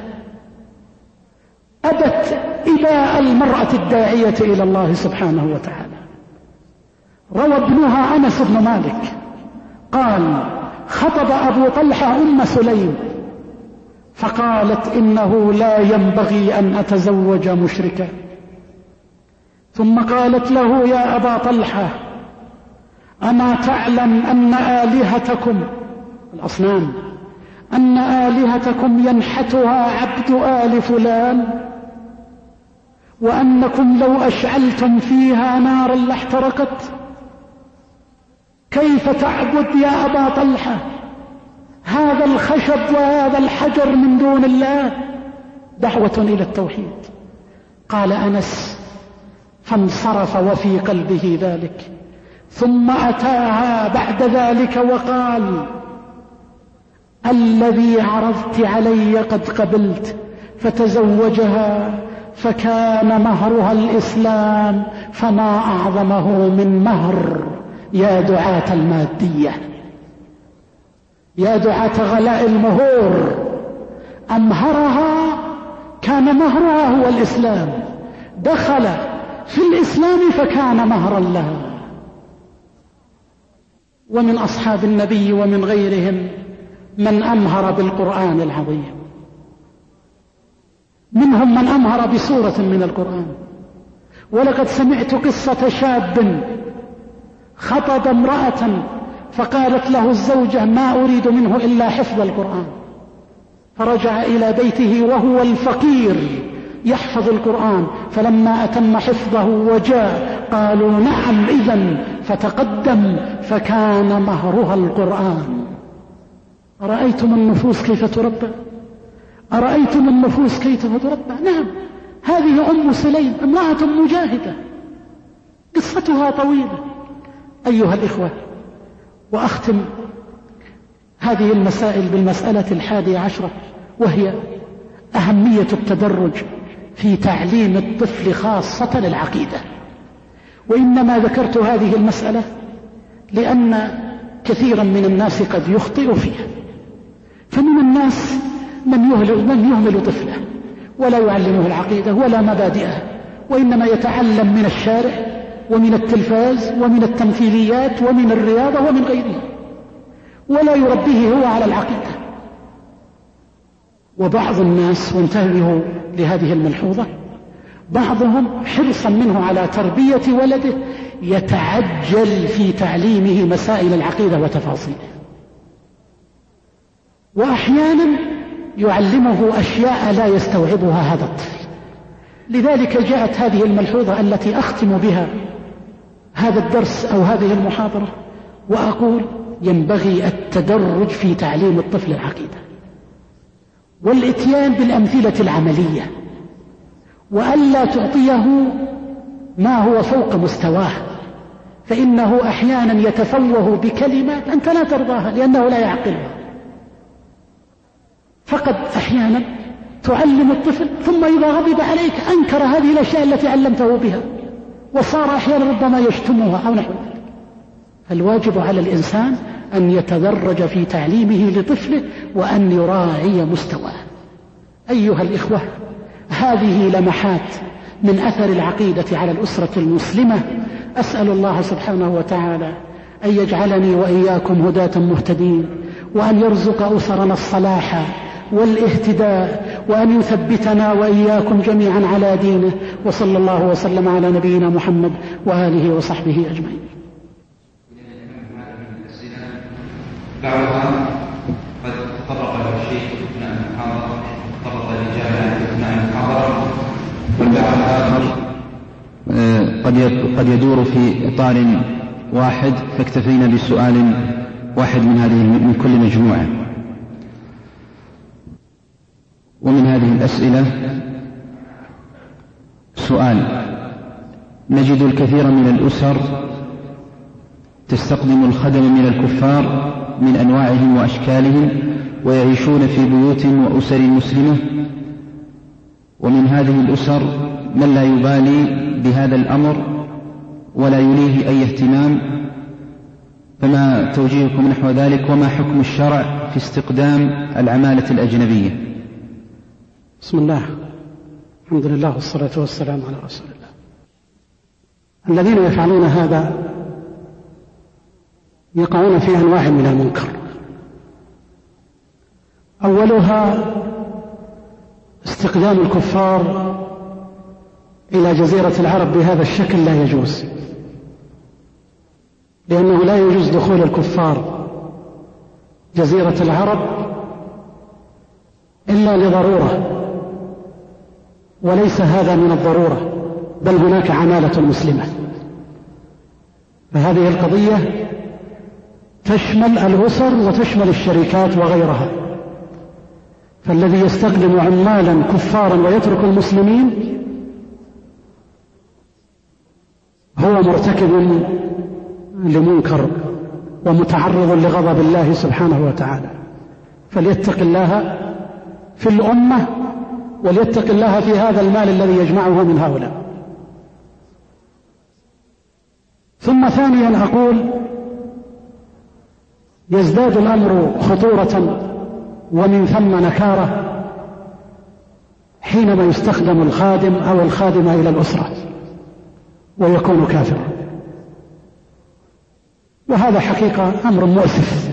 أبت إباء المرأة الداعية إلى الله سبحانه وتعالى. روى ابنها أنس بن مالك قال: خطب أبو طلحة أم سليم فقالت: إنه لا ينبغي أن أتزوج مشركا. ثم قالت له: يا أبا طلحة، أما تعلم أن آلهتكم الأصنام أن آلهتكم ينحتها عبد آل فلان، وأنكم لو أشعلتم فيها نارا لاحترقت؟ كيف تعبد يا أبا طلحة هذا الخشب وهذا الحجر من دون الله؟ دعوة إلى التوحيد. قال أنس: فانصرف وفي قلبه ذلك، ثم أتاها بعد ذلك وقال: الذي عرضت علي قد قبلت، فتزوجها، فكان مهرها الإسلام، فما أعظمه من مهر. يا دعاة المادية، يا دعاة غلاء المهور، أمهرها، كان مهرها هو الإسلام، دخل في الإسلام فكان مهرا لها. ومن أصحاب النبي ومن غيرهم من أمهر بالقرآن العظيم، منهم من أمهر بسورة من القرآن. ولقد سمعت قصة شاب خطب امرأة فقالت له الزوجة: ما أريد منه إلا حفظ القرآن. فرجع إلى بيته وهو الفقير يحفظ القرآن، فلما أتم حفظه وجاء قالوا: نعم إذن، فتقدم فكان مهرها القرآن. أرأيتم النفوس كيف تربى؟ أرأيتم النفوس كيف تربى؟ نعم، هذه أم سليم امرأة مجاهدة، قصتها طويلة أيها الإخوة. وأختم هذه المسائل بالمسألة 11، وهي أهمية التدرج في تعليم الطفل خاصة العقيدة. وإنما ذكرت هذه المسألة لأن كثيرا من الناس قد يخطئ فيها. فمن الناس من يهمل طفله ولا يعلمه العقيدة ولا مبادئها، وإنما يتعلم من الشارع ومن التلفاز ومن التمثيليات ومن الرياضة ومن غيرها، ولا يربيه هو على العقيدة. وبعض الناس، وانتبهوا لهذه الملحوظة، بعضهم حرصا منه على تربية ولده يتعجل في تعليمه مسائل العقيدة وتفاصيلها، وأحيانا يعلمه أشياء لا يستوعبها هذا الطفل. لذلك جاءت هذه الملحوظة التي أختم بها هذا الدرس أو هذه المحاضرة، وأقول: ينبغي التدرج في تعليم الطفل العقيدة، والإتيان بالأمثلة العملية، وألا تعطيه ما هو فوق مستواه، فإنه أحيانا يتفوه بكلمات أنت لا ترضاها لأنه لا يعقلها. فقد أحيانا تعلم الطفل ثم إذا غضب عليك أنكر هذه الأشياء التي علمته بها، وصار أحيانا ربما يشتمها أو نحو ذلك. فالواجب على الإنسان أن يتدرج في تعليمه لطفله وأن يراعي مستواه. أيها الإخوة، هذه لمحات من أثر العقيدة على الأسرة المسلمة. أسأل الله سبحانه وتعالى أن يجعلني وإياكم هداة مهتدين، وأن يرزق أسرنا الصلاح والاهتداء، وأن يثبتنا وإياكم جميعا على دينه. وصلى الله وسلم على نبينا محمد وآله وصحبه أجمعين. بعضها قد تطرق له الشيخ أثناء المحاضرة آخر قد يدور في إطار واحد، فاكتفينا بسؤال واحد من كل مجموعة. ومن هذه الأسئلة سؤال: نجد الكثير من الأسر تستخدم الخدم من الكفار من أنواعهم وأشكالهم، ويعيشون في بيوت وأسر مسلمة، ومن هذه الأسر من لا يبالي بهذا الأمر ولا يليه أي اهتمام، فما توجيهكم نحو ذلك؟ وما حكم الشرع في استقدام العمالة الأجنبية؟ بسم الله، الحمد لله والصلاة والسلام على رسول الله. الذين يفعلون هذا يقعون في أنواع من المنكر. أولها استقدام الكفار إلى جزيرة العرب بهذا الشكل لا يجوز، لأنه لا يجوز دخول الكفار جزيرة العرب إلا لضرورة، وليس هذا من الضرورة، بل هناك عمالة مسلمة. فهذه القضية تشمل الأسر وتشمل الشركات وغيرها. فالذي يستخدم عمالا كفارا ويترك المسلمين هو مرتكب لمنكر ومتعرض لغضب الله سبحانه وتعالى. فليتق الله في الأمة وليتق الله في هذا المال الذي يجمعه من هؤلاء. ثم ثانيا أقول: يزداد الأمر خطورة ومن ثم نكارة حينما يستخدم الخادم أو الخادمة إلى الأسرة ويكون كافرا، وهذا حقيقة أمر مؤسف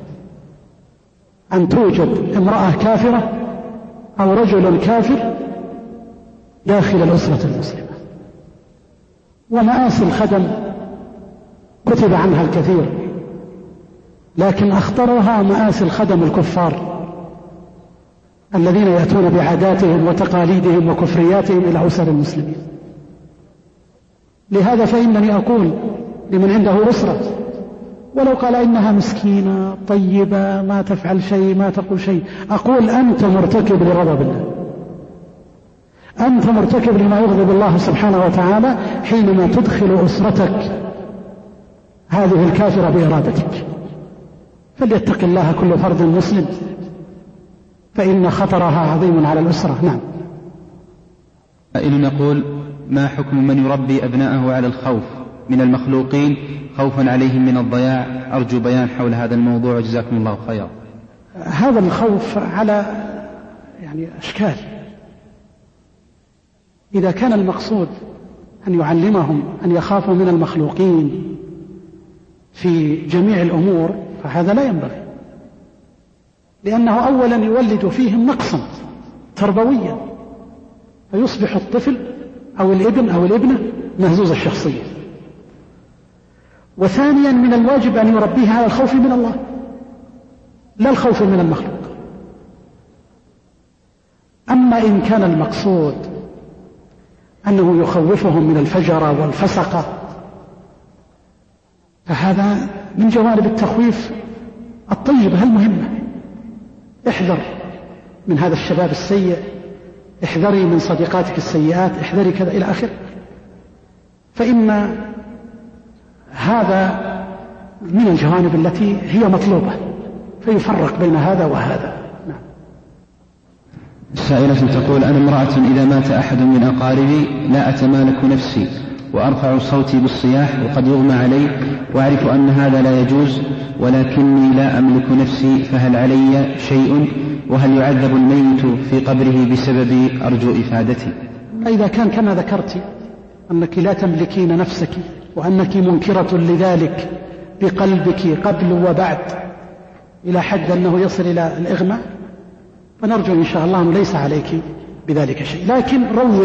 أن توجد امرأة كافرة أو رجل كافر داخل الأسرة المسلمة. ومآسي الخدم كتب عنها الكثير، لكن أخطرها مآسي الخدم الكفار الذين يأتون بعاداتهم وتقاليدهم وكفرياتهم إلى أسر المسلمين. لهذا فإنني أقول لمن عنده أسرة ولو قال إنها مسكينة طيبة ما تفعل شيء ما تقول شيء، أقول أنت مرتكب لغضب الله، أنت مرتكب لما يغضب الله سبحانه وتعالى حينما تدخل أسرتك هذه الكافرة بإرادتك. فليتق الله كل فرد مسلم، فإن خطرها عظيم على الأسرة. نعم. سائل يقول: ما حكم من يربي أبناءه على الخوف من المخلوقين خوفا عليهم من الضياع؟ أرجو بيان حول هذا الموضوع وجزاكم الله خيرا. هذا الخوف على أشكال. إذا كان المقصود أن يعلمهم أن يخافوا من المخلوقين في جميع الأمور فهذا لا ينبغي، لأنه أولا يولد فيهم نقصا تربويا، فيصبح الطفل أو الابن أو الابنة مهزوز الشخصية. وثانيا من الواجب أن يربيه على الخوف من الله لا الخوف من المخلوق. أما إن كان المقصود أنه يخوفهم من الفجر والفسقة فهذا من جوانب التخويف الطيبة المهمة. احذر من هذا الشباب السيء، احذري من صديقاتك السيئات، احذري كذا إلى آخره، فإن هذا من الجوانب التي هي مطلوبة، فيفرق بين هذا وهذا. نعم. السائلة تقول: أنا امرأة إذا مات أحد من أقاربي لا أتمالك نفسي وأرفع صوتي بالصياح وقد يغمى علي، وأعرف أن هذا لا يجوز ولكني لا أملك نفسي، فهل علي شيء؟ وهل يعذب الميت في قبره بسبب؟ أرجو إفادتي. إذا كان كما ذكرت أنك لا تملكين نفسك وأنك منكرة لذلك بقلبك قبل وبعد إلى حد أنه يصل إلى الإغماء، فنرجو إن شاء الله أنه ليس عليك بذلك شيء. لكن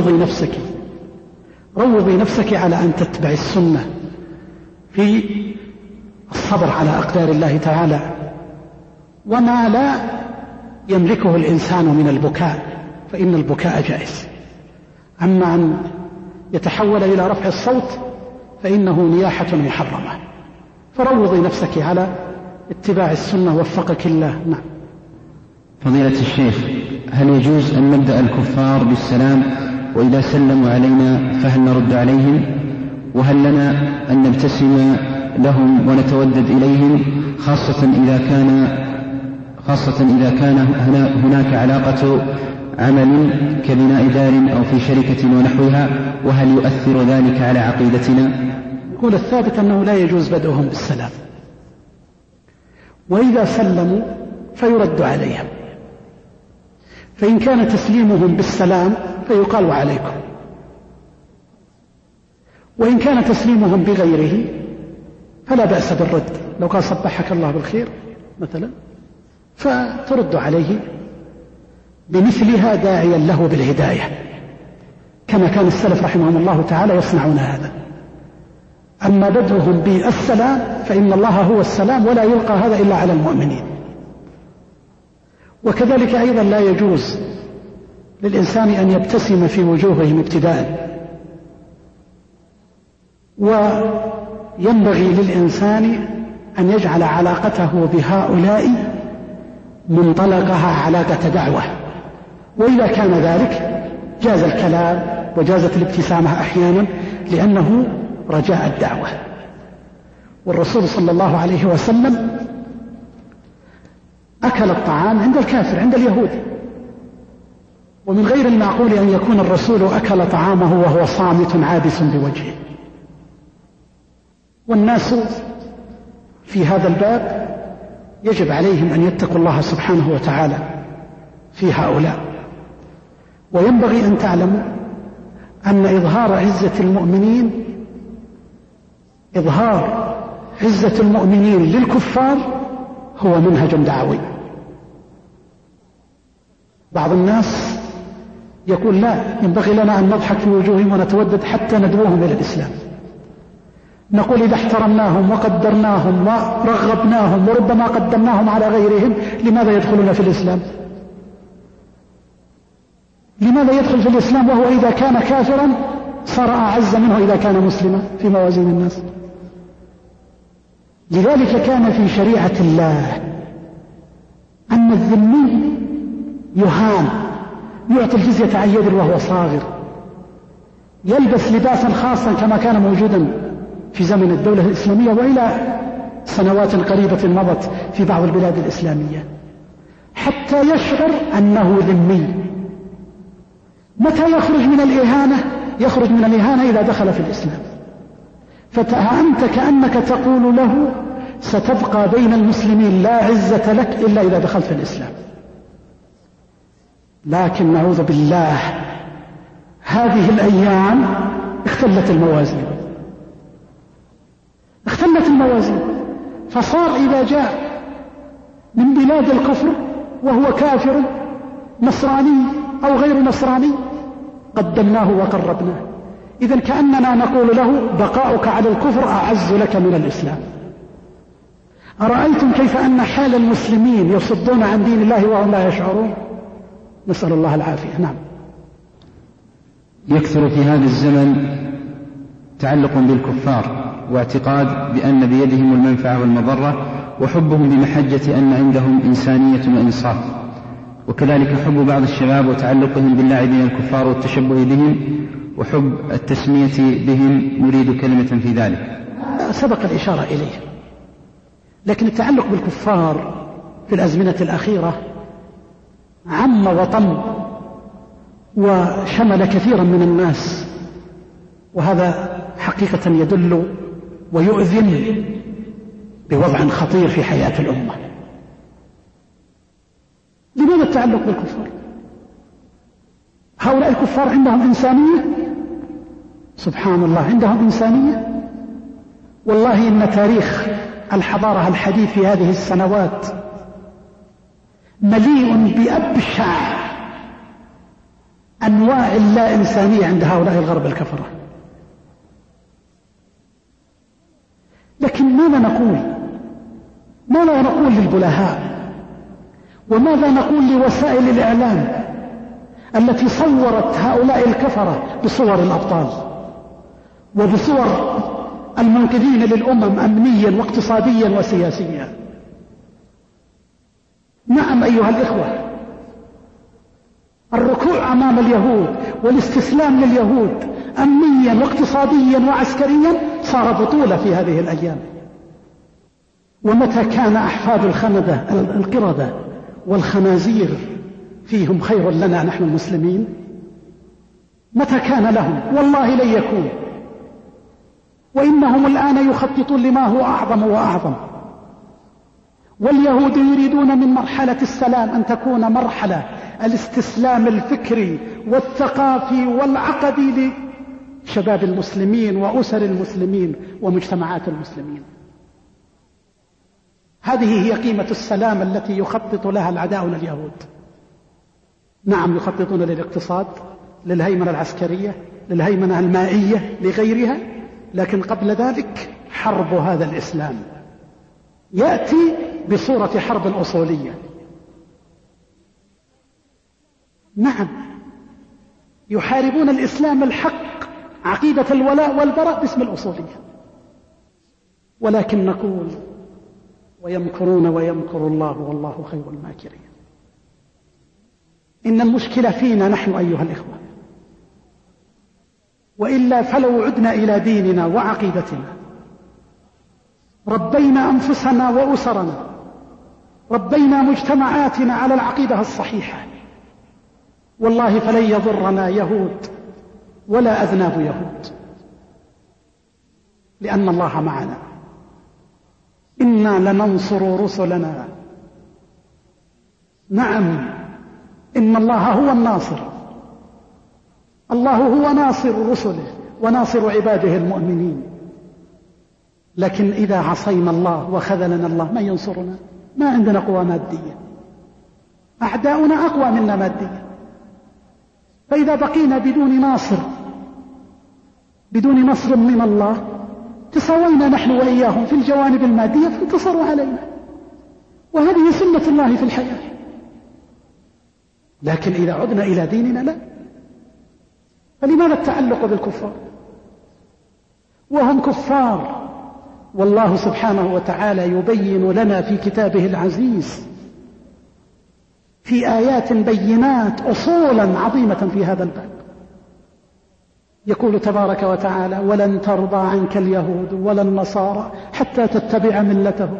روضي نفسك على أن تتبع السنة في الصبر على أقدار الله تعالى، وما لا يملكه الإنسان من البكاء فإن البكاء جائز. أما أن يتحول إلى رفع الصوت فإنه نياحة محرمة. فروضي نفسك على اتباع السنة وفقك الله. نعم. فضيلة الشيخ، هل يجوز أن نبدأ الكفار بالسلام وإذا سلموا علينا فهل نرد عليهم؟ وهل لنا أن نبتسم لهم ونتودد إليهم خاصة إذا كان هناك علاقة عمل كبناء دار أو في شركة ونحوها؟ وهل يؤثر ذلك على عقيدتنا؟ يقول الثابت أنه لا يجوز بدءهم بالسلام، وإذا سلموا فيرد عليهم، فإن كان تسليمهم بالسلام فيقال وعليكم، وإن كان تسليمهم بغيره فلا بأس بالرد. لو قال صبحك الله بالخير مثلا فترد عليه بمثلها داعيا له بالهداية، كما كان السلف رحمهم الله تعالى يصنعون هذا. أما بدءهم بالسلام فإن الله هو السلام ولا يلقى هذا إلا على المؤمنين. وكذلك أيضا لا يجوز للإنسان أن يبتسم في وجوههم ابتداء، وينبغي للإنسان أن يجعل علاقته بهؤلاء منطلقها علاقة دعوة، وإذا كان ذلك جاز الكلام وجازت الابتسامة أحيانا لأنه رجاء الدعوة. والرسول صلى الله عليه وسلم أكل الطعام عند الكافر عند اليهود، ومن غير المعقول أن يكون الرسول أكل طعامه وهو صامت عابس بوجهه. والناس في هذا الباب يجب عليهم أن يتقوا الله سبحانه وتعالى في هؤلاء. وينبغي أن تعلموا أن إظهار عزة المؤمنين للكفار هو منهج دعوي. بعض الناس يقول لا، ينبغي لنا أن نضحك في وجوههم ونتودد حتى ندعوهم إلى الإسلام. نقول إذا احترمناهم وقدرناهم ورغبناهم وربما قدمناهم على غيرهم لماذا يدخلون في الإسلام؟ لماذا يدخل في الإسلام وهو إذا كان كافرا صار أعز منه إذا كان مسلما في موازين الناس؟ لذلك كان في شريعة الله أن الذمي يهان، يعطي الجزية عن يد وهو صاغر، يلبس لباسا خاصا كما كان موجودا في زمن الدولة الإسلامية وإلى سنوات قريبة مضت في بعض البلاد الإسلامية، حتى يشعر أنه ذمي. متى يخرج من الإهانة؟ يخرج من الإهانة إذا دخل في الإسلام. فأنت كأنك تقول له ستبقى بين المسلمين لا عزة لك إلا إذا دخلت في الإسلام. لكن نعوذ بالله هذه الأيام اختلت الموازين، فصار إذا جاء من بلاد الكفر وهو كافر نصراني أو غير نصراني قدمناه وقربناه. إذن كأننا نقول له بقاؤك على الكفر أعز لك من الإسلام. أرأيتم كيف أن حال المسلمين يصدون عن دين الله وهم لا يشعرون؟ نسأل الله العافية. نعم. يكثر في هذا الزمن تعلق بالكفار واعتقاد بأن بيدهم المنفعة والمضرة، وحبهم بمحجة أن عندهم إنسانية وإنصاف، وكذلك حب بعض الشباب وتعلقهم باللاعبين الكفار والتشبه بهم وحب التسمية بهم. نريد كلمة في ذلك. سبق الإشارة إليه، لكن التعلق بالكفار في الأزمنة الأخيرة عم وطم وشمل كثيرا من الناس، وهذا حقيقة يدل ويؤذن بوضع خطير في حياة الأمة. لماذا التعلق بالكفار؟ هؤلاء الكفار عندهم إنسانية؟ سبحان الله، عندهم إنسانية. والله إن تاريخ الحضارة الحديث في هذه السنوات مليء بأبشع أنواع اللا إنسانية عند هؤلاء الغرب الكفرة. لكن ماذا نقول للبلهاء؟ وماذا نقول لوسائل الإعلام التي صورت هؤلاء الكفرة بصور الأبطال وبصور المنقذين للأمم أمنيا واقتصاديا وسياسيا. نعم أيها الإخوة، الركوع أمام اليهود والاستسلام لليهود أمنيا واقتصاديا وعسكريا صار بطولة في هذه الأيام. ومتى كان أحفاد القردة والخنازير فيهم خير لنا نحن المسلمين؟ متى كان لهم؟ والله لن يكون. وإنهم الآن يخططون لما هو أعظم وأعظم. واليهود يريدون من مرحلة السلام أن تكون مرحلة الاستسلام الفكري والثقافي والعقدي لشباب المسلمين وأسر المسلمين ومجتمعات المسلمين. هذه هي قيمة السلام التي يخطط لها الأعداء اليهود. نعم، يخططون للاقتصاد، للهيمنة العسكرية، للهيمنة المائية، لغيرها، لكن قبل ذلك حرب هذا الإسلام يأتي بصورة حرب أصولية. نعم، يحاربون الإسلام الحق، عقيدة الولاء والبراء باسم الأصولية. ولكن نقول: ويمكرون ويمكر الله والله خير الماكرين. إن المشكلة فينا نحن أيها الإخوة، وإلا فلو عدنا إلى ديننا وعقيدتنا، ربينا أنفسنا وأسرنا، ربينا مجتمعاتنا على العقيدة الصحيحة، والله فلن يضرنا يهود ولا أذناب يهود، لأن الله معنا. إنا لننصر رسلنا. نعم، إن الله هو الناصر، الله هو ناصر رسله وناصر عباده المؤمنين. لكن إذا عصينا الله وخذلنا الله من ينصرنا؟ ما عندنا قوى مادية، أعداؤنا أقوى منا ماديا. فإذا بقينا بدون نصر من الله، تساوينا نحن وإياهم في الجوانب المادية فانتصروا علينا، وهذه سنة الله في الحياة. لكن إذا عدنا إلى ديننا لا. فلماذا التعلق بالكفار وهم كفار؟ والله سبحانه وتعالى يبين لنا في كتابه العزيز في آيات بينات أصولا عظيمة في هذا الباب. يقول تبارك وتعالى: ولن ترضى عنك اليهود ولا النصارى حتى تتبع ملتهم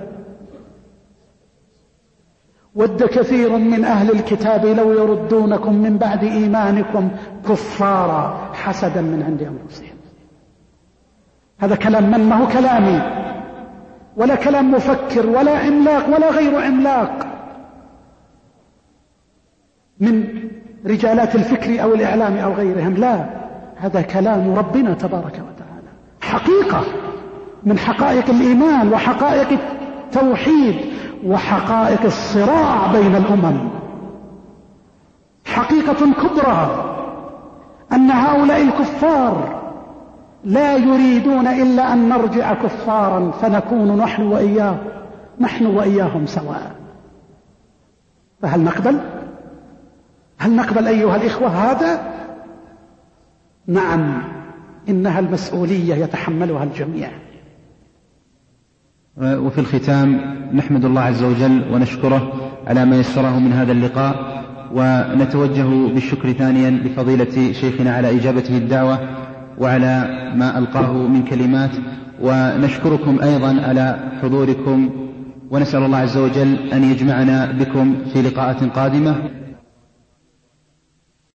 ود كثير من أهل الكتاب لو يردونكم من بعد إيمانكم كفارا حسدا من عند أنفسهم. هذا كلام من؟ ما هو كلامي ولا كلام مفكر ولا عملاق ولا غير عملاق من رجالات الفكر أو الإعلام أو غيرهم، لا، هذا كلام ربنا تبارك وتعالى، حقيقة من حقائق الإيمان وحقائق التوحيد وحقائق الصراع بين الأمم. حقيقة كبرى أن هؤلاء الكفار لا يريدون إلا أن نرجع كفارا فنكون نحن وإياهم سواء. فهل نقبل؟ هل نقبل أيها الإخوة هذا؟ نعم، إنها المسؤولية يتحملها الجميع. وفي الختام نحمد الله عز وجل ونشكره على ما يسره من هذا اللقاء، ونتوجه بالشكر ثانيا لفضيلة شيخنا على إجابته الدعوة وعلى ما ألقاه من كلمات، ونشكركم أيضا على حضوركم، ونسأل الله عز وجل أن يجمعنا بكم في لقاءات قادمة.